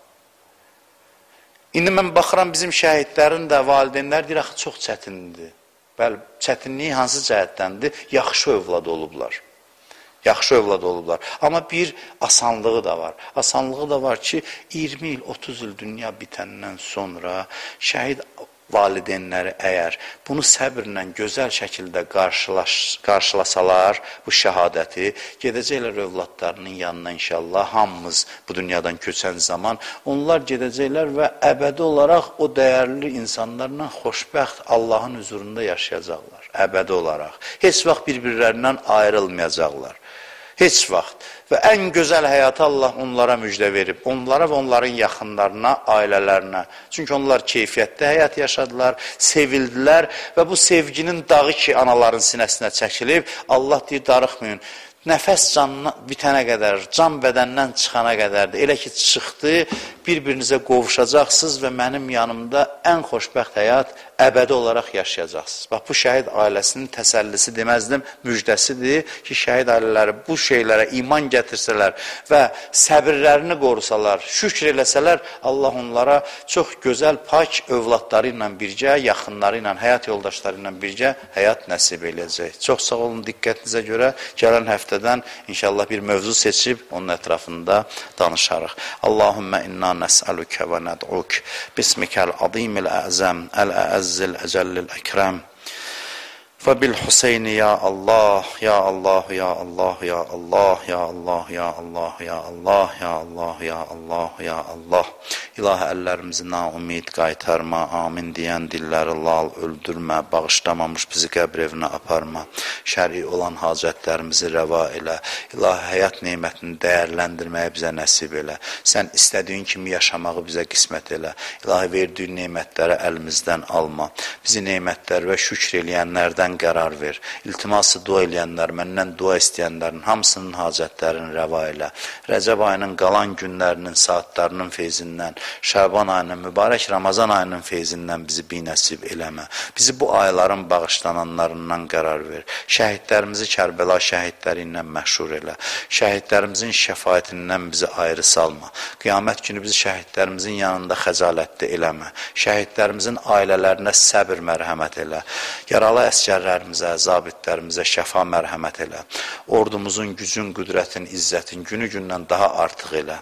İndi mən baxıram bizim şəhidlərin də valideynlər deyir, axı çox çətindir. Bəli, çətinliyi hansı cəhətdəndir? Yaxşı övlad olublar. Yaxşı övlad olublar. Amma bir asanlığı da var. Asanlığı da var ki, iyirmi il, otuz il dünya bitəndən sonra şəhid valideynləri əgər bunu səbirlə, gözəl şəkildə qarşılaş, qarşılasalar bu şəhadəti, gedəcəklər övladlarının yanına inşallah, hamımız bu dünyadan köçən zaman, onlar gedəcəklər və əbədi olaraq o dəyərli insanlarla xoşbəxt Allahın huzurunda yaşayacaqlar, əbədi olaraq. Heç vaxt bir-birlərindən ayrılmayacaqlar. Heç vaxt. Və ən gözəl həyatı Allah onlara müjdə verib. Onlara və onların yaxınlarına, ailələrinə. Çünki onlar keyfiyyətli həyat yaşadılar, sevildilər və bu sevginin dağı ki, anaların sinəsinə çəkilib, Allah deyir, darıxmayın. Nəfəs canına bitənə qədər, can bədəndən çıxana qədərdir. Elə ki, çıxdı, bir-birinizə qovuşacaqsınız və mənim yanımda ən xoşbəxt həyat əbədi olaraq yaşayacaqsınız. Bax, bu şəhid ailəsinin təsəllisi deməzdim, müjdəsidir ki, şəhid ailələri bu şeylərə iman gətirsələr və səbirlərini qorusalar, şükr eləsələr, Allah onlara çox gözəl, pak övladları ilə birgə, yaxınları ilə, həyat yoldaşları ilə birgə həyat nəsib eləyəcək. Çox sağ olun diqqətinizə görə. Gələn həftədən inşallah bir mövzu seçib onun ətrafında danışarıq. Allahümmə inna nəsəlükə və nəd'uk bismikəl azimil əzəm, əl-əəzzil əcəllil əkrəm. فبالحسين يا الله يا الله يا الله يا الله يا الله يا الله يا الله يا الله يا الله يا Allah. İlahi, əllərimizi naumid qaytarma, amin deyən dilləri lal öldürmə, bağışlamamış bizi qəbr evinə aparma, şəri olan hacətlərimizi rəva elə, İlahi, həyat neymətini dəyərləndirməyə bizə nəsib elə, sən istədiyin kimi yaşamağı bizə qismət elə, İlahi, verdiyin neymətləri əlimizdən alma, bizi neymətlər və şükr eləyənlərdən qərar ver, iltiması dua eləyənlər, məndən dua istəyənlərin hamısının hacətlərini rəva elə, Rəcəb ayının qalan günlərinin, saatlarının feyzindən, Şaban ayının, mübarək Ramazan ayının feyzindən bizi binəsib eləmə. Bizi bu ayların bağışlananlarından qərar ver. Şəhidlərimizi Kərbəla şəhidləri ilə məşhur elə. Şəhidlərimizin şəfaətindən bizi ayrı salma. Qiyamət günü bizi şəhidlərimizin yanında xəcalətli eləmə. Şəhidlərimizin ailələrinə səbir mərhəmət elə. Yaralı əskərlərimizə, zabitlərimizə şəfa mərhəmət elə. Ordumuzun gücün, qüdrətin, izzətin günü-gündən daha artıq elə.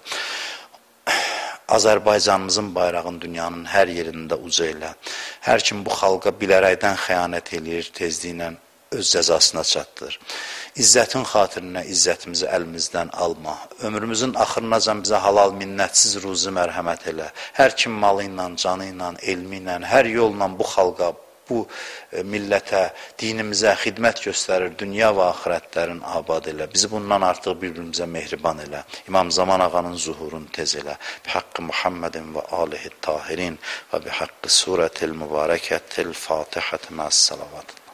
Azərbaycanımızın bayrağın dünyanın hər yerində uca elə. Hər kim bu xalqa bilərəkdən xəyanət eləyir, tezliklə öz cəzasına çatdır. İzzətin xatirinə izzətimizi əlimizdən alma. Ömrümüzün axırınacan bizə halal minnətsiz ruzi mərhəmət elə. Hər kim malı ilə, canı ilə, elmi ilə, hər yolla bu xalqa, bu millətə, dinimizə xidmət göstərir, dünya və axirətlərin abad elə. Bizi bundan artıq bir-birimizə mehriban elə. İmam Zaman ağanın zuhurunu tez elə. Bihaqqı Muhammedin və alihi tahirin və bihaqqı surətil mübarəkətil fatihəti məs-salavat.